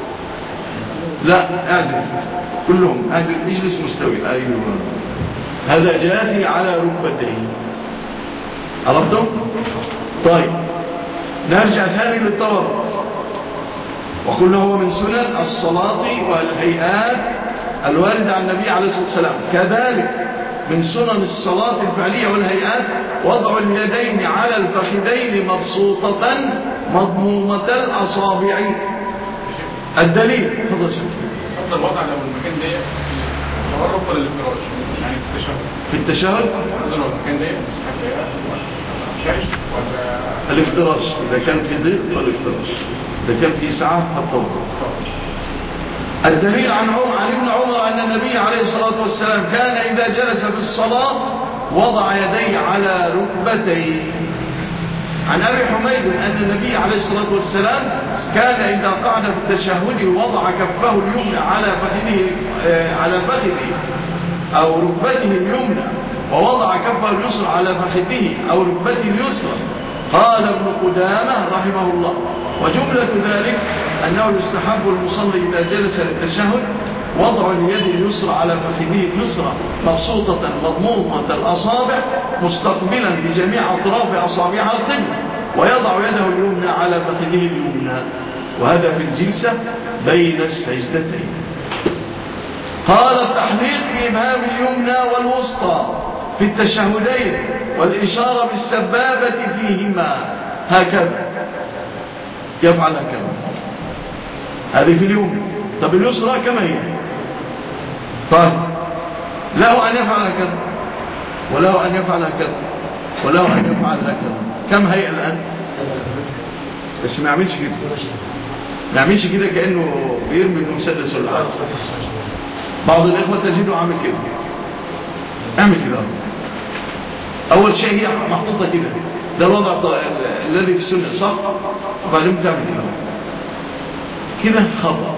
لا اعدل كلهم، اعدل، اجلس مستوي، ايوه، هذا جاثي على ركبتيه. عرفتم؟ طيب نرجع ثاني للتورط، وقلنا هو من سنن الصلاة والهيئات الواردة عن النبي عليه الصلاة والسلام. كذلك من سنن الصلاة الفعلية والهيئات وضع اليدين على الفخذين مبسوطة مضمومة الأصابع. الدليل تفضل شيخ. افضل وضع لو المكان ده التورط ولا الافتراش؟ يعني في التشهد، في التشهد افضل لو المكان ده مسحب شاش ولا الافتراش، اذا كان في ضيق فالافتراش، اذا كان في سعة فالتورط. الدليل عن عن ابن عمر أن النبي عليه الصلاة والسلام كان إذا جلس في الصلاة وضع يديه على ركبتيه. عن أبي حميد أن النبي عليه الصلاة والسلام كان إذا قعد في التشهد وضع كفه اليمنى على فخذه على فخذه أو ركبته اليمنى ووضع كفه اليسرى على فخذه أو ركبته اليسرى. قال ابن قدامة رحمه الله: وجملة ذلك أنه يستحب المصلي إذا جلس للتشهد وضع اليد اليسرى على فخذه اليسرى مبسوطة مضمومة الأصابع مستقبلا بجميع أطراف أصابعها القبلة، ويضع يده اليمنى على فخذه اليمنى، وهذا في الجلسة بين السجدتين. قال: التحليق بإبهام اليمنى والوسطى في التشهدين والإشارة بالسبابة فيهما هكذا، يفعل هكذا. هذه في اليمنى. طب اليسرى كما هي؟ طيب له أن يفعل هكذا وله أن يفعل هكذا وله أن يفعل هكذا. كم هيئة الآن؟ بس ما يعملش كده، ما يعملش كده كأنه بيرمي المسدس ولا حاجة. بعض الإخوة تجده عامل كده. اعمل كده. أول شيء هي محطوطة كده، ده الوضع الذي في السنة صح؟ وبعدين بتعمل كده كده خطأ.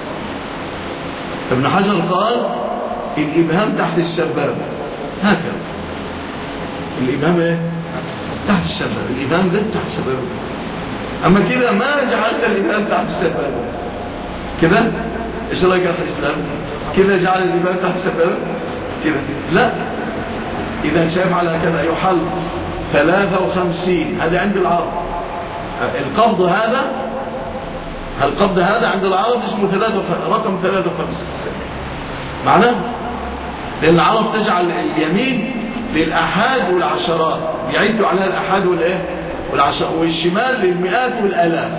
ابن حجر قال: الإبهام تحت السبابة هكذا. الإبهام ايه؟ تحت السبابة. الإبهام ده تحت السبابة. أما كده ما جعلت الإبهام تحت السبابة كده. إيش رأيك يا أخي الإسلام؟ كده جعل الإبهام تحت السبابة كده؟ لا، إذا سيفعل هكذا يحل ثلاثة وخمسين. هذا عند العرب. القبض هذا القبض هذا عند العرب اسمه ثلاثة رقم ثلاثة وخمسين. معناه لأن العرب تجعل اليمين للأحاد والعشرات، يعدوا عليها الأحاد والإيه والعشرات، والشمال للمئات والآلاف.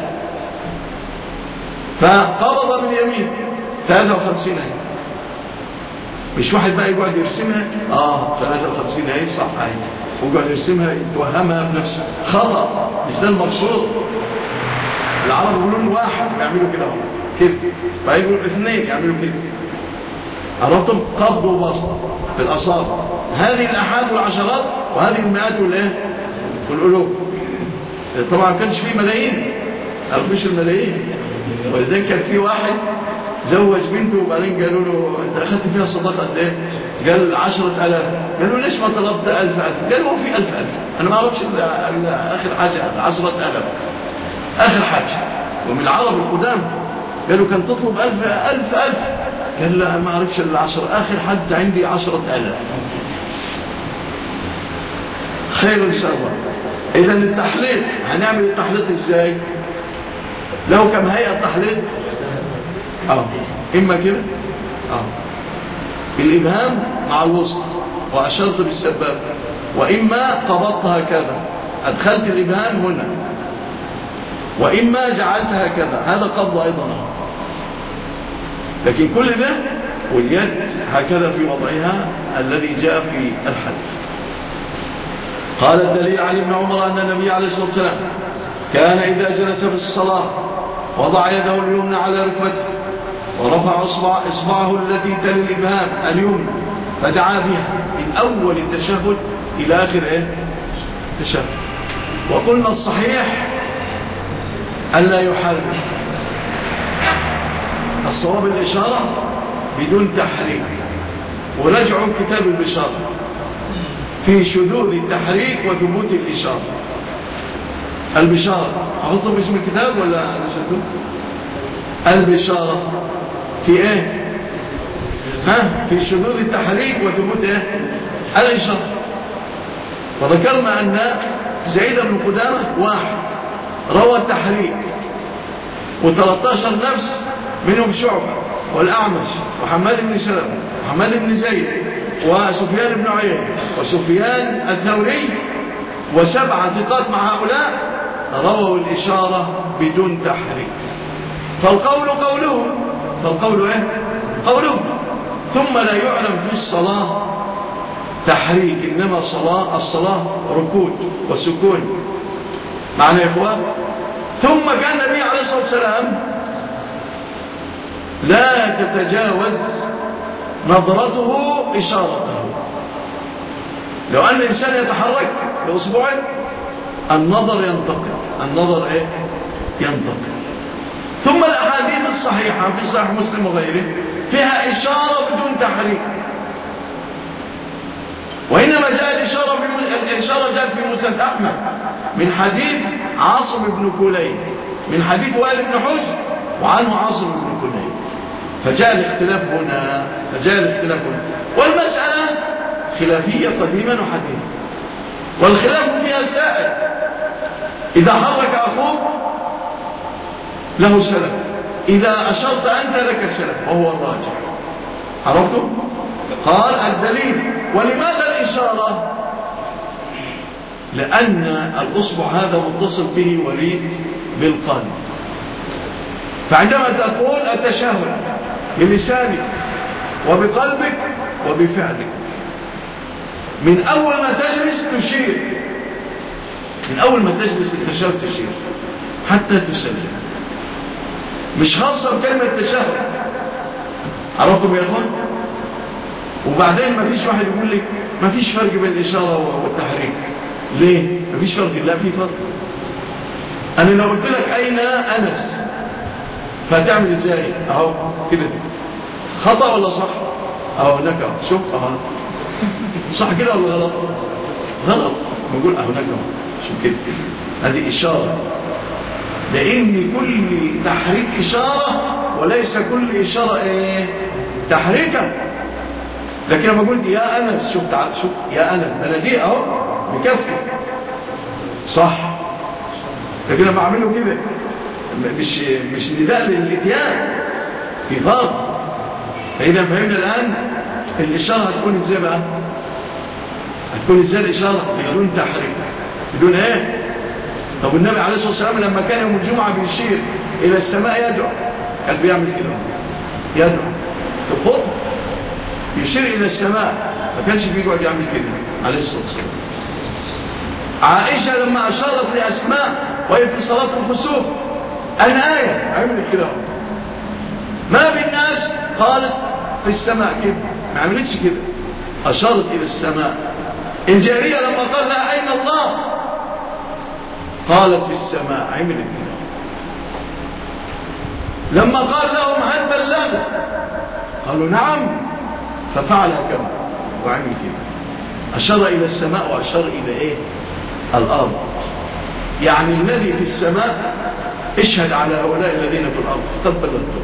فقبض من يمين ثلاثة وخمسين هي. مش واحد بقى يقعد يرسمها اه ثلاثة وخمسين هي صح هي، ويقعد يرسمها يتوهمها بنفسه. خطأ، مش ده المقصود. العرب يقولون واحد يعملوا كده كده، فيقولوا اثنين يعملوا كده. عرفتم؟ قبض وبسط في الأصابع. هذه الأحاد والعشرات وهذه المئات والايه والألوف. طبعا كانش فيه ملايين، مش الملايين. ولذلك كان في واحد زوج بنته وبعدين قالوا له: انت اخذت فيها صداقه قد ايه؟ قال عشرة آلاف. قالوا: ليش ما طلبت ألف ألف؟ قال: هو في ألف ألف، انا ما اعرفش الا اخر حاجه عشرة آلاف اخر حاجه. ومن العرب القدام قالوا: كان تطلب ألف ألف ألف. قال: لا ما اعرفش الا عشرة، اخر حد عندي عشرة آلاف. خير ان شاء الله. اذا التحليق هنعمل التحليق ازاي؟ له كم هيئه تحليق؟ اه اما كده اه بالابهام مع الوسط واشرت بالسبابه، واما قبضت هكذا ادخلت الابهام هنا، واما جعلت هكذا، هذا قبض ايضا. لكن كل ده واليد هكذا في وضعها الذي جاء في الحديث. قال: الدليل عن ابن عمر أن النبي عليه الصلاة والسلام كان إذا جلس في الصلاة وضع يده اليمنى على ركبته ورفع إصبع إصبعه التي تلي الإبهام اليمنى فدعا بها من أول التشهد إلى آخر إيه؟ التشهد. وقلنا الصحيح ألا يحرك. الصواب الإشارة بدون تحريك. ورجعوا كتاب البشارة في شذوذ التحريك وثبوت الإشارة. البشارة أحطه باسم الكتاب ولا نسيته؟ البشارة في ايه؟ ها؟ في شذوذ التحريك وثبوت ايه؟ الإشارة. وذكرنا أن زيد بن قدامة واحد روى التحريك وثلاثة عشر نفس منهم شعبة والأعمش وحماد بن سلمة وحماد بن زيد وسفيان بن عيينة وسفيان الثوري وسبعة ثقات مع هؤلاء رووا الإشارة بدون تحريك. فالقول قوله فالقول ايه؟ قوله. ثم لا يعلم في الصلاة تحريك، إنما صلاة الصلاة ركود وسكون. معنى يا إخوان؟ ثم كان النبي عليه الصلاة والسلام لا تتجاوز نظرته إشارته. لو أن الإنسان يتحرك بأصبعه النظر ينتقل، النظر إيه؟ ينتقل. ثم الأحاديث الصحيحة في صحيح مسلم وغيره فيها إشارة بدون تحريك، وإنما جاء الإشارة الإشارة جاءت في مسند أحمد من حديث عاصم بن كليب من حديث وائل بن حجر وعنه عاصم بن كليب، فجاء الاختلاف هنا فجاء الاختلاف هنا والمسألة خلافية قديما وحديثا، والخلاف فيها سائر. إذا حرك أخوك له سلف، إذا أشرت أنت لك سلف وهو الراجح. عرفتم؟ قال الدليل. ولماذا الإشارة؟ لأن الأصبع هذا متصل به وريد بالقلب، فعندما تقول التشهد بلسانك وبقلبك وبفعلك، من أول ما تجلس تشير، من أول ما تجلس التشهد تشير حتى تسلم، مش خاصة بكلمة التشهد. عرفتم يا أخوان؟ وبعدين ما فيش واحد يقول لك ما فيش فرق بين الإشارة والتحريك. ليه؟ ما فيش فرق؟ لا في فرق. أنا لو قلت لك أين أنس فتعمل إزاي؟ أهو كده، خطأ ولا صح؟ أهو هناك، شوف أهو صح كده ولا غلط؟ غلط. نقول أهو هناك، شوف كده، هذه إشارة، لأن كل تحريك إشارة وليس كل إشارة إيه؟ تحريكا. لكن لما قلت يا أنس، شوف تعال شوف يا أنس، أنا دي أهو بكفي صح، لكن لما أعمله كده مش مش نداء للإتيان، في فرق. فإذا فهمنا الآن الإشارة هتكون إزاي بقى؟ هتكون إزاي الإشارة؟ بدون تحريك، بدون إيه؟ طب النبي عليه الصلاة والسلام لما كان يوم الجمعة بيشير إلى السماء يدعو، كان بيعمل كده، يدعو في الخطبة يشير إلى السماء، ما كانش بيقعد يعمل كده عليه الصلاة والسلام. عائشة لما أشارت لأسماء وهي في صلاة الخسوف الآية عملت كده، ما بالناس قالت في السماء كده، ما عملتش كده، أشارت إلى السماء. الجارية لما قال لها أين الله قالت في السماء، عملت كده. لما قال لهم هل بلغت قالوا نعم، ففعل كما وعمل كده، أشار إلى السماء وأشار إلى إيه؟ الأرض. يعني الذي في السماء اشهد على هؤلاء الذين في الأرض قد بلغتهم،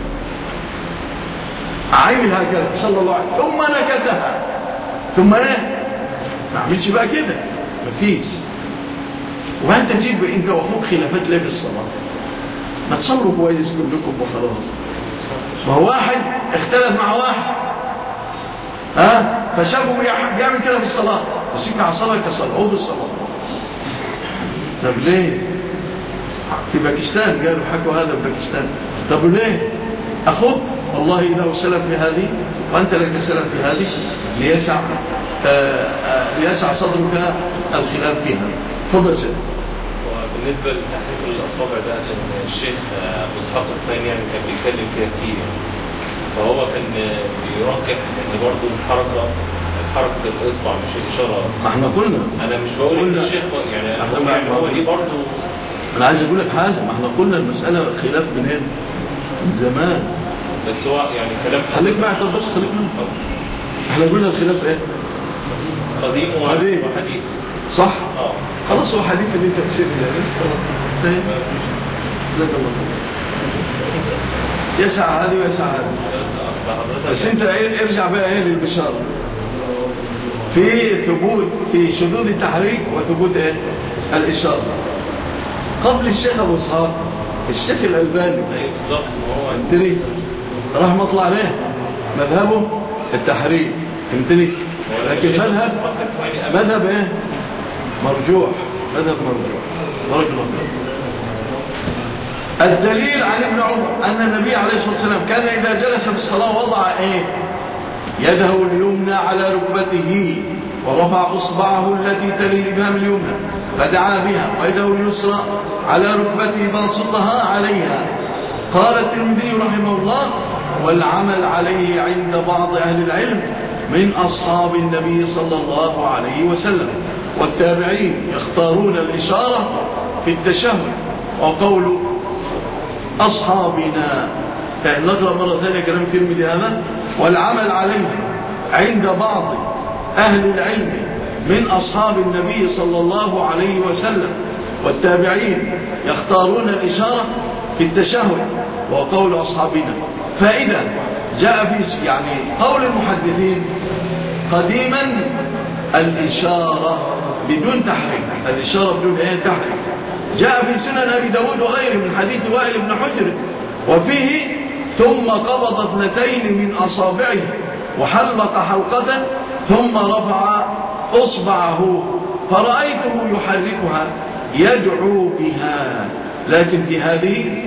عمل هكذا صلى الله عليه وسلم، ثم نكتها، ثم ايه؟ ما عملش بقى كده، مفيش. وأنت تجيب أنت وأخوك خلافات ليه في الصلاة؟ ما تصوروا كويس كلكم وخلاص. ما هو واحد اختلف مع واحد، ها فشافوا بيعمل كده في الصلاة، بس على صلاة كصلاة هو في الصلاة. طب ليه؟ في باكستان قالوا حكوا هذا في باكستان. طب ليه؟ أخوك والله له سلف في هذه وأنت لك سلف في هذه، ليسع آآ آآ ليسع صدرك الخلاف فيها. تفضل سيدي. وبالنسبة لتحريك الأصابع ده كان الشيخ أبو إسحاق الثاني يعني كان بيتكلم فيها كتير، فهو كان بيرجح ان برضه الحركه حركه الاصبع مش الاشاره. ما احنا قلنا، انا مش بقول ان الشيخ يعني يعني هو دي برضه. انا عايز اقول لك حاجه، ما احنا قلنا المساله خلاف من هنا من زمان، بس هو يعني كلام خليك معي. طب بس خليك معي. احنا قلنا الخلاف ايه؟ قديم وحديث صح. اه خلاص هو حديث اللي انت تسيب ده لسه طيب جزاك الله خير. يسع هذه ويسع هذه، بس انت ارجع بقى ايه للبشاره في ثبوت في شذوذ التحريك وثبوت ايه الاشاره. قبل الشيخ ابو اسحاق الشيخ الالباني بالظبط وهو انتني رحمه الله عليه مذهبه التحريك، انتني لكن مذهب مذهب ايه مرجوح، مذهب مرجوح. بارك الله فيك. الدليل عن ابن عمر أن النبي عليه الصلاة والسلام كان إذا جلس في الصلاة وضع إيه؟ يده اليمنى على ركبته ورفع إصبعه التي تلي الإبهام اليمنى فدعا بها، ويده اليسرى على ركبته باسطها عليها. قال الترمذي رحمه الله: والعمل عليه عند بعض أهل العلم من أصحاب النبي صلى الله عليه وسلم والتابعين يختارون الإشارة في التشهد. وقول أصحابنا. نقرأ مرة ثانية كلام الترمذي هذا: والعمل عليه عند بعض أهل العلم من أصحاب النبي صلى الله عليه وسلم والتابعين يختارون الإشارة في التشهد وقول أصحابنا. فإذا جاء في يعني قول المحدثين قديما الإشارة بدون تحريك، الإشارة بدون ايه تحريك. جاء في سنن أبي داود وغيره من حديث وائل بن حجر وفيه: ثم قبض اثنتين من أصابعه وحلق حلقة ثم رفع أصبعه فرأيته يحركها يدعو بها. لكن في هذه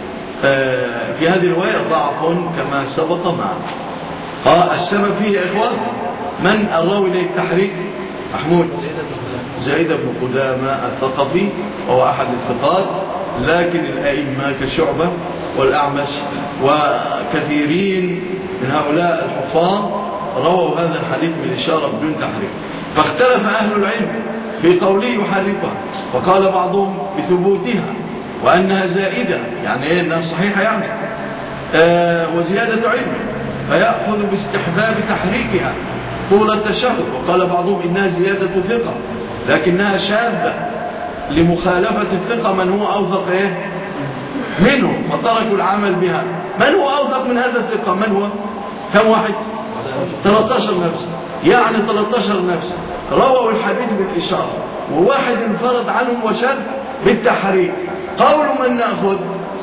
في هذه الرواية ضعف كما سبق معنا. السبب فيه يا إخوان من الراوي له التحريك؟ محمود زيد بن قدامة الثقفي وهو أحد الثقات، لكن الأئمة كشعبة والأعمش وكثيرين من هؤلاء الحفاظ رووا هذا الحديث بالإشارة بدون تحريك. فاختلف أهل العلم في قوله يحركها، فقال بعضهم بثبوتها وأنها زائدة، يعني إيه أنها صحيحة يعني آه وزيادة علم، فيأخذ باستحباب تحريكها طول التشهد. وقال بعضهم إنها زيادة ثقة لكنها شاذة لمخالفة الثقة من هو أوثق إيه منه، فتركوا العمل بها. من هو أوثق من هذا الثقة؟ من هو؟ كم واحد؟ ثلاثة عشر نفس، يعني ثلاثة عشر نفس رووا الحديث بالإشارة، وواحد انفرد عنهم وشد بالتحريك. قول من نأخذ؟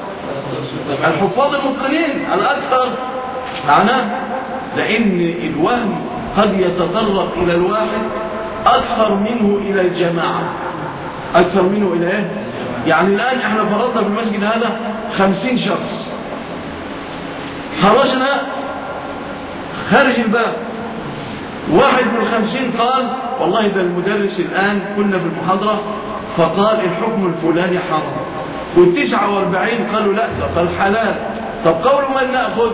الحفاظ المتقنين الأكثر معناه، لأن الوهم قد يتطرق إلى الواحد أكثر منه إلى الجماعة، أكثر منه إلى إيه؟ يعني الآن إحنا فرضنا في المسجد هذا خمسين شخص، خرجنا خارج الباب، واحد من الخمسين قال والله ده المدرس الآن كنا في المحاضرة فقال الحكم الفلاني حرام، والتسعة واربعين قالوا لا ده قال حلال. طب قول من نأخذ؟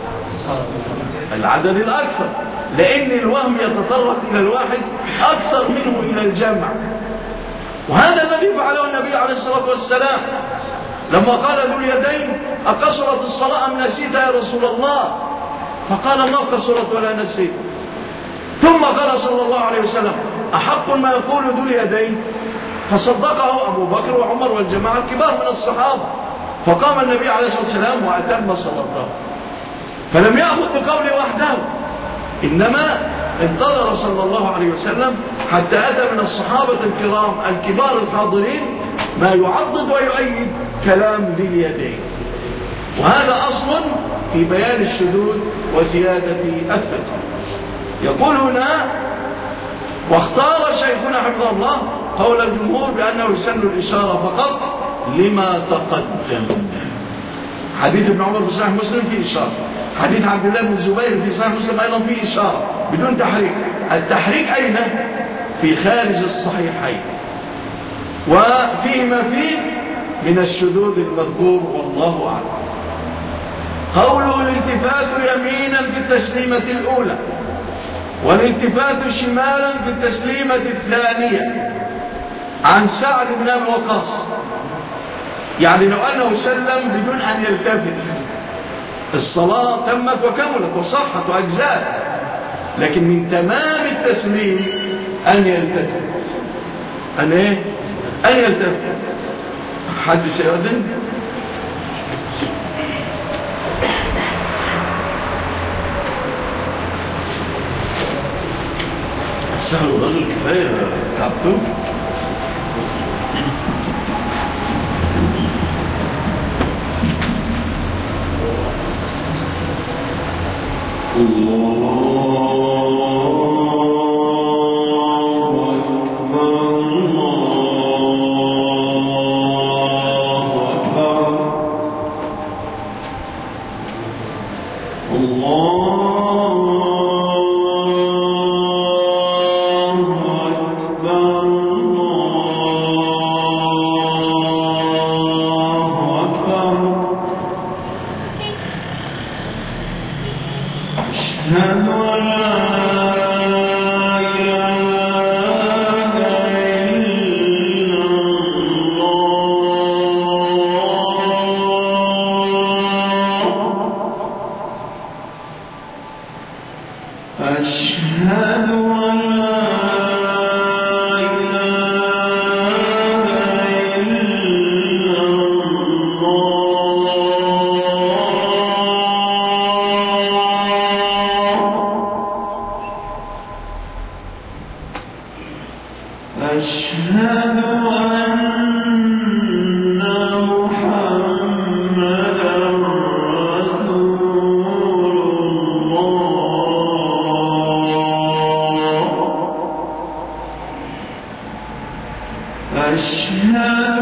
العدد الأكثر، لأن الوهم يتطرق إلى الواحد أكثر منه إلى الجمع. وهذا الذي فعله النبي عليه الصلاة والسلام لما قال ذو اليدين أقصرت الصلاة أم نسيت يا رسول الله؟ فقال ما قصرت ولا نسيت. ثم قال صلى الله عليه وسلم أحق ما يقول ذو اليدين؟ فصدقه أبو بكر وعمر والجماعة الكبار من الصحابة، فقام النبي عليه الصلاة والسلام وأتم صلاته، فلم يأخذ بقوله وحده، إنما انتظر صلى الله عليه وسلم حتى أتى من الصحابة الكرام الكبار الحاضرين ما يعضد ويؤيد كلام ذي اليدين. وهذا أصل في بيان الشذوذ وزيادة الثقة. يقول هنا: واختار شيخنا حفظه الله قول الجمهور بأنه يسن الإشارة فقط لما تقدم. حديث ابن عمر في صحيح مسلم فيه إشارة، حديث عبد الله بن الزبير في صحيح مسلم أيضا فيه إشارة بدون تحريك. التحريك أين؟ في خارج الصحيحين، وفيه ما فيه من الشذوذ المذكور والله أعلم. قوله الالتفات يمينا في التسليمة الأولى والالتفات شمالا في التسليمة الثانية، عن سعد بن أبي وقاص. يعني لو أنه سلم بدون أن يلتفت الصلاة تمت وكملت وصحت وأجزاء، لكن من تمام التسليم أن يلتفت، أن إيه؟ أن يلتفت. حد سيؤذن؟ سهل الرجل كفاية تعبتم. أشهد أن لا أشهد أن محمدا رسول الله أشهد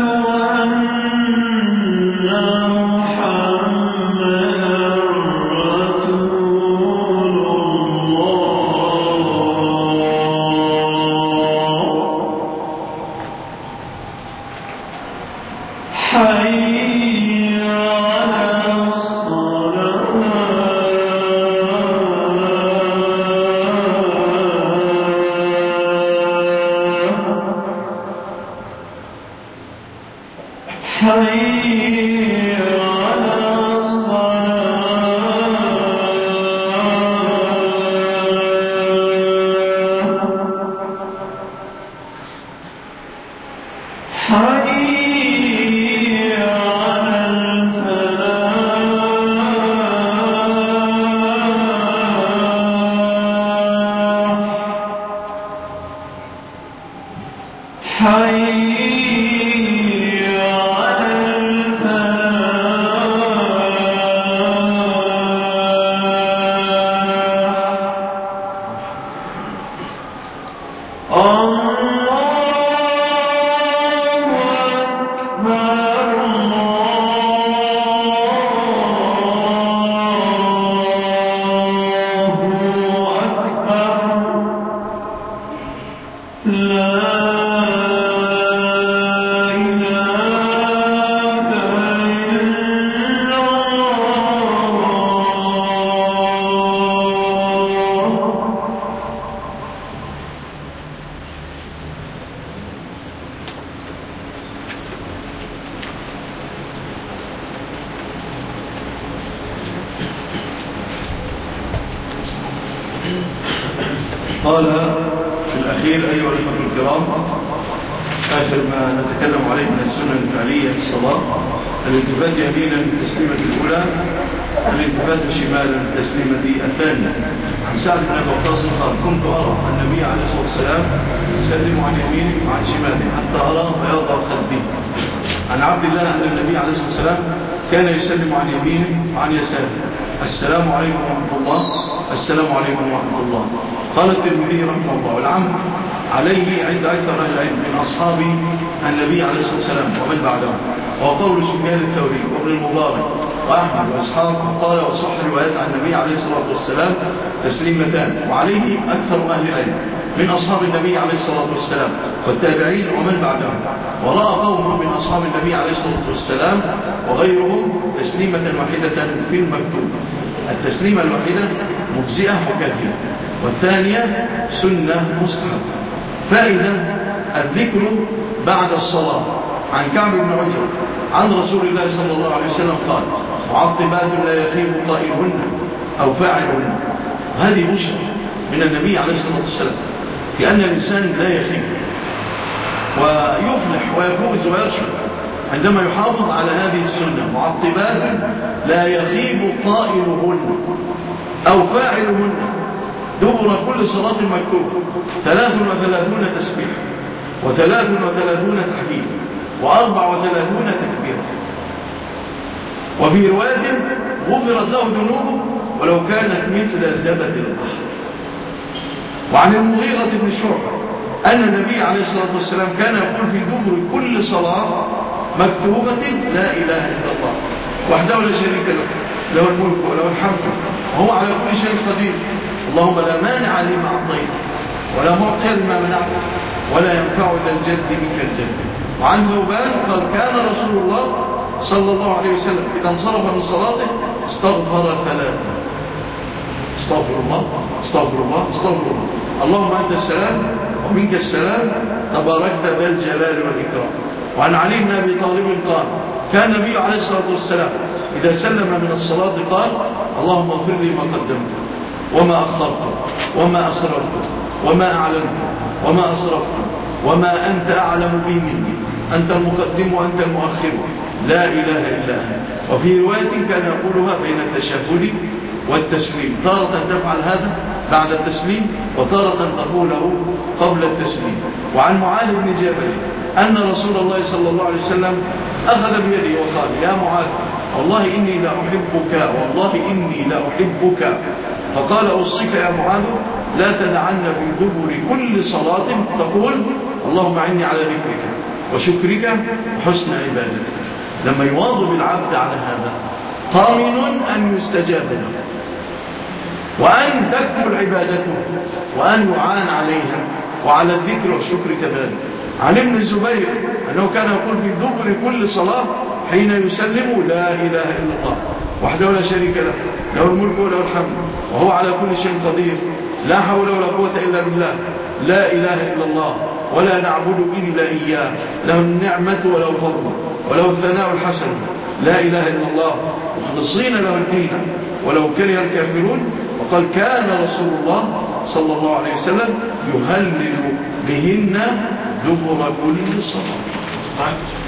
قال في الأخير أيها الأخوة الكرام آخر ما نتكلم عليه من السنن الفعلية في الصلاة الالتفات يمينا بالتسليمة الأولى الالتفات شمالا بالتسليمة الثانية. عن سعد بن أبي وقاص قال كنت أرى النبي عليه الصلاة والسلام يسلم عن يمينه وعن شماله حتى أراه فيضع خده. عن عبد الله أن النبي عليه الصلاة والسلام كان يسلم عن يمينه وعن يساره السلام عليكم ورحمة الله السلام عليكم ورحمة الله. قال الترمذي رحمه الله والعمل عليه عند أكثر العلم من أصحاب النبي عليه الصلاة والسلام ومن بعدهم وقول سفيان الثوري وابن المبارك وأحمد وأصحاب قال وصح روايات عن النبي عليه الصلاة والسلام تسليمتان وعليه أكثر أهل العلم من أصحاب النبي عليه الصلاة والسلام والتابعين ومن بعدهم. ورأى قوم من أصحاب النبي عليه الصلاة والسلام وغيرهم تسليمة واحدة في المكتوب. التسليمة الواحدة مجزئة وكافية والثانية سنة مستحب. فائدة الذكر بعد الصلاة. عن كعب بن عجرة عن رسول الله صلى الله عليه وسلم قال معطبات لا يخيب طائرهن أو فاعلهن. هذه بشرى من النبي عليه الصلاة والسلام في أن الإنسان لا يخيب ويفلح ويفوز ويرشد عندما يحافظ على هذه السنة. معطبات لا يخيب طائرهن أو فاعلهن دبر كل صلاة مكتوبة ثلاث وثلاثون تسبيح وثلاث وثلاثون تحميد وأربع وثلاثون تكبير. وفي رواية غفرت له ذنوبه ولو كانت مثل زبد البحر. وعن المغيرة بن شعبة أن النبي عليه الصلاة والسلام كان يقول في دبر كل صلاة مكتوبة لا إله إلا الله وحده لا شريك له له الملك وله الحمد وهو على كل شيء قدير اللهم لا مانع لما أعطيت ولا معطي لما منعت ولا ينفع ذا الجد منك الجد. وعن ثوبان قال كان رسول الله صلى الله عليه وسلم إذا انصرف من صلاته استغفر ثلاثة استغفر الله استغفر الله استغفر الله اللهم أنت السلام ومنك السلام تباركت ذا الجلال والإكرام. وعن علي بن أبي طالب قال كان النبي عليه الصلاة والسلام إذا سلم من الصلاة قال اللهم اغفر لي ما قدمت وما أخرت وما أسررت وما أعلنت وما أسرفت وما أنت أعلم به مني أنت المقدم وأنت المؤخر لا إله إلا أنت. وفي رواية كان يقولها بين التشهد والتسليم تارة تفعل هذا بعد التسليم وتارة تقوله قبل التسليم. وعن معاذ بن جبل أن رسول الله صلى الله عليه وسلم أخذ بيده وقال يا معاذ والله إني لا أحبك والله إني لا أحبك. فقال أوصيك يا معاذ لا تدعن في دبر كل صلاة تقول اللهم أعني على ذكرك وشكرك وحسن عبادتك. لما يواظب العبد على هذا ضامن أن يستجاب له وأن تكمل عبادته وأن يعان عليها وعلى الذكر والشكر كذلك. عن ابن الزبير أنه كان يقول في دبر كل صلاة حين يسلم لا إله إلا الله وحده لا شريك له له الملك وله الحمد وهو على كل شيء قدير لا حول ولا قوة إلا بالله لا إله إلا الله ولا نعبد إلا إياه له النعمة وله الفضل وله الثناء الحسن لا إله إلا الله مخلصين له الدين ولو كره الكافرون. وقال كان رسول الله صلى الله عليه وسلم يهلل بهن دبر كل صلاة.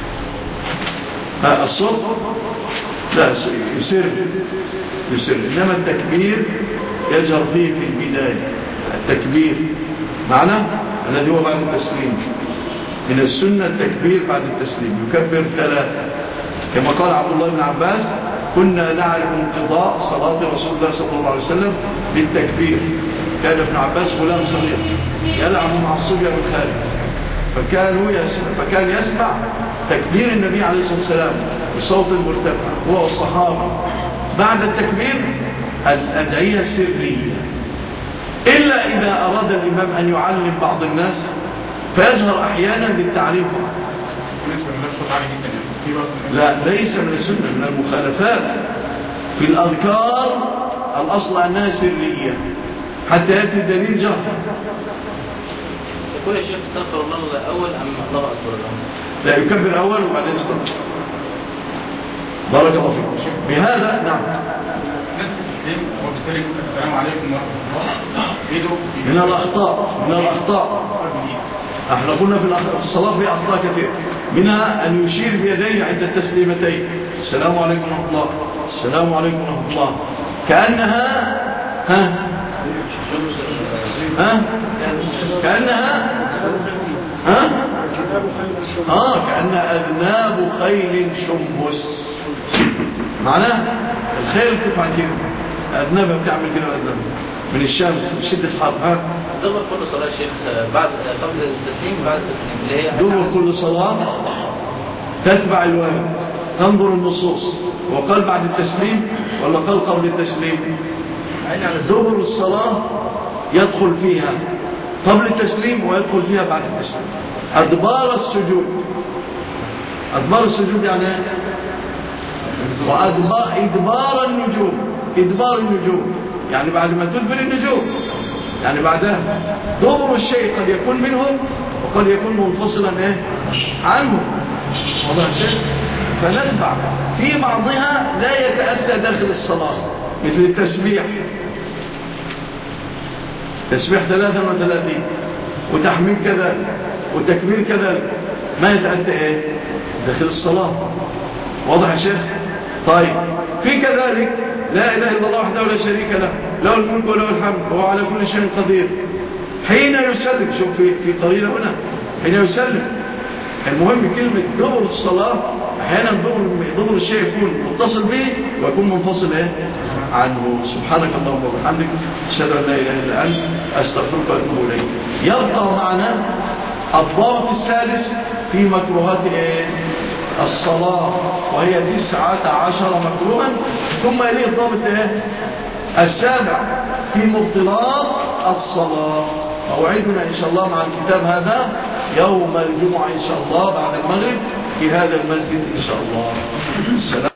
الصوت لا يسر يسر إنما التكبير يجر فيه في البداية. التكبير معنى الذي هو بعد التسليم من السنة التكبير بعد التسليم يكبر ثلاثة كما قال عبد الله بن عباس كنا نعرف انقضاء صلاة رسول الله صلى الله عليه وسلم بالتكبير. كان ابن عباس غلام صغير يلعب مع الصبية والخارج فكانوا يسمع فكان يسمع تكبير النبي عليه الصلاة والسلام بصوت مرتفع هو والصحابة بعد التكبير الأدعية السرية إلا إذا أراد الإمام أن يعلم بعض الناس فيجهر أحيانا بالتعريف. لا ليس من السنة من المخالفات في الأذكار الأصل أنها سرية حتى يأتي الدليل جهر. يقول يا شيخ استغفر الله الأول أم الله أكبر الأول؟ لا يكبر أول وبعدين استغفر. بارك الله فيك. بهذا نعم هو بيسلم السلام عليكم ورحمة الله من الأخطاء من الأخطاء احنا قلنا في الصلاة في أخطاء كثير منها أن يشير بيديه عند التسليمتين السلام عليكم ورحمة الله السلام عليكم ورحمة الله كأنها ها ها كأنها ها آه كأنها أذناب خيل شمس معناه الخيل تفعل كده أذنابها بتعمل كده أذنابها من الشمس من شدة الحر. ها دبر كل صلاة شيخ بعد قبل التسليم بعد التسليم اللي هي دبر كل صلاة تتبع الوارد تنظر النصوص وقال بعد التسليم ولا قال قبل التسليم. دبر الصلاة يدخل فيها قبل التسليم ويدخل فيها بعد التسليم. أدبار السجود أدبار السجود يعني وأدبار إدبار النجوم إدبار النجوم يعني بعد ما تدبر النجوم يعني بعدها دبر الشيء قد يكون منهم وقد يكون منفصلا إيه عنه والله شيء فنتبع في بعضها لا يتأتى داخل الصلاة مثل التسبيح تسبيح ثلاثة وثلاثين وتحميد كذلك وتكبير كذلك ما يتأتى إيه داخل الصلاة. واضح يا شيخ؟ طيب في كذلك لا إله إلا الله وحده لا شريك له له الملك وله الحمد وهو على كل شيء قدير حين يسلم. شوف في في قليلة هنا حين يسلم. المهم كلمة دبر الصلاة أحيانا دبر دبر الشيء يكون متصل به ويكون منفصل إيه عنه. سبحانك اللهم وبحمدك أشهد أن لا إله إلا أنت أستغفرك وأتوب إليك. يبقى معنا الضابط السادس في مكروهات إيه الصلاة وهي تسعة عشر مكروها ثم يليه الضابط إيه السابع في مبطلات الصلاة. موعدنا إن شاء الله مع الكتاب هذا يوم الجمعة إن شاء الله بعد المغرب في هذا المسجد إن شاء الله. السلام.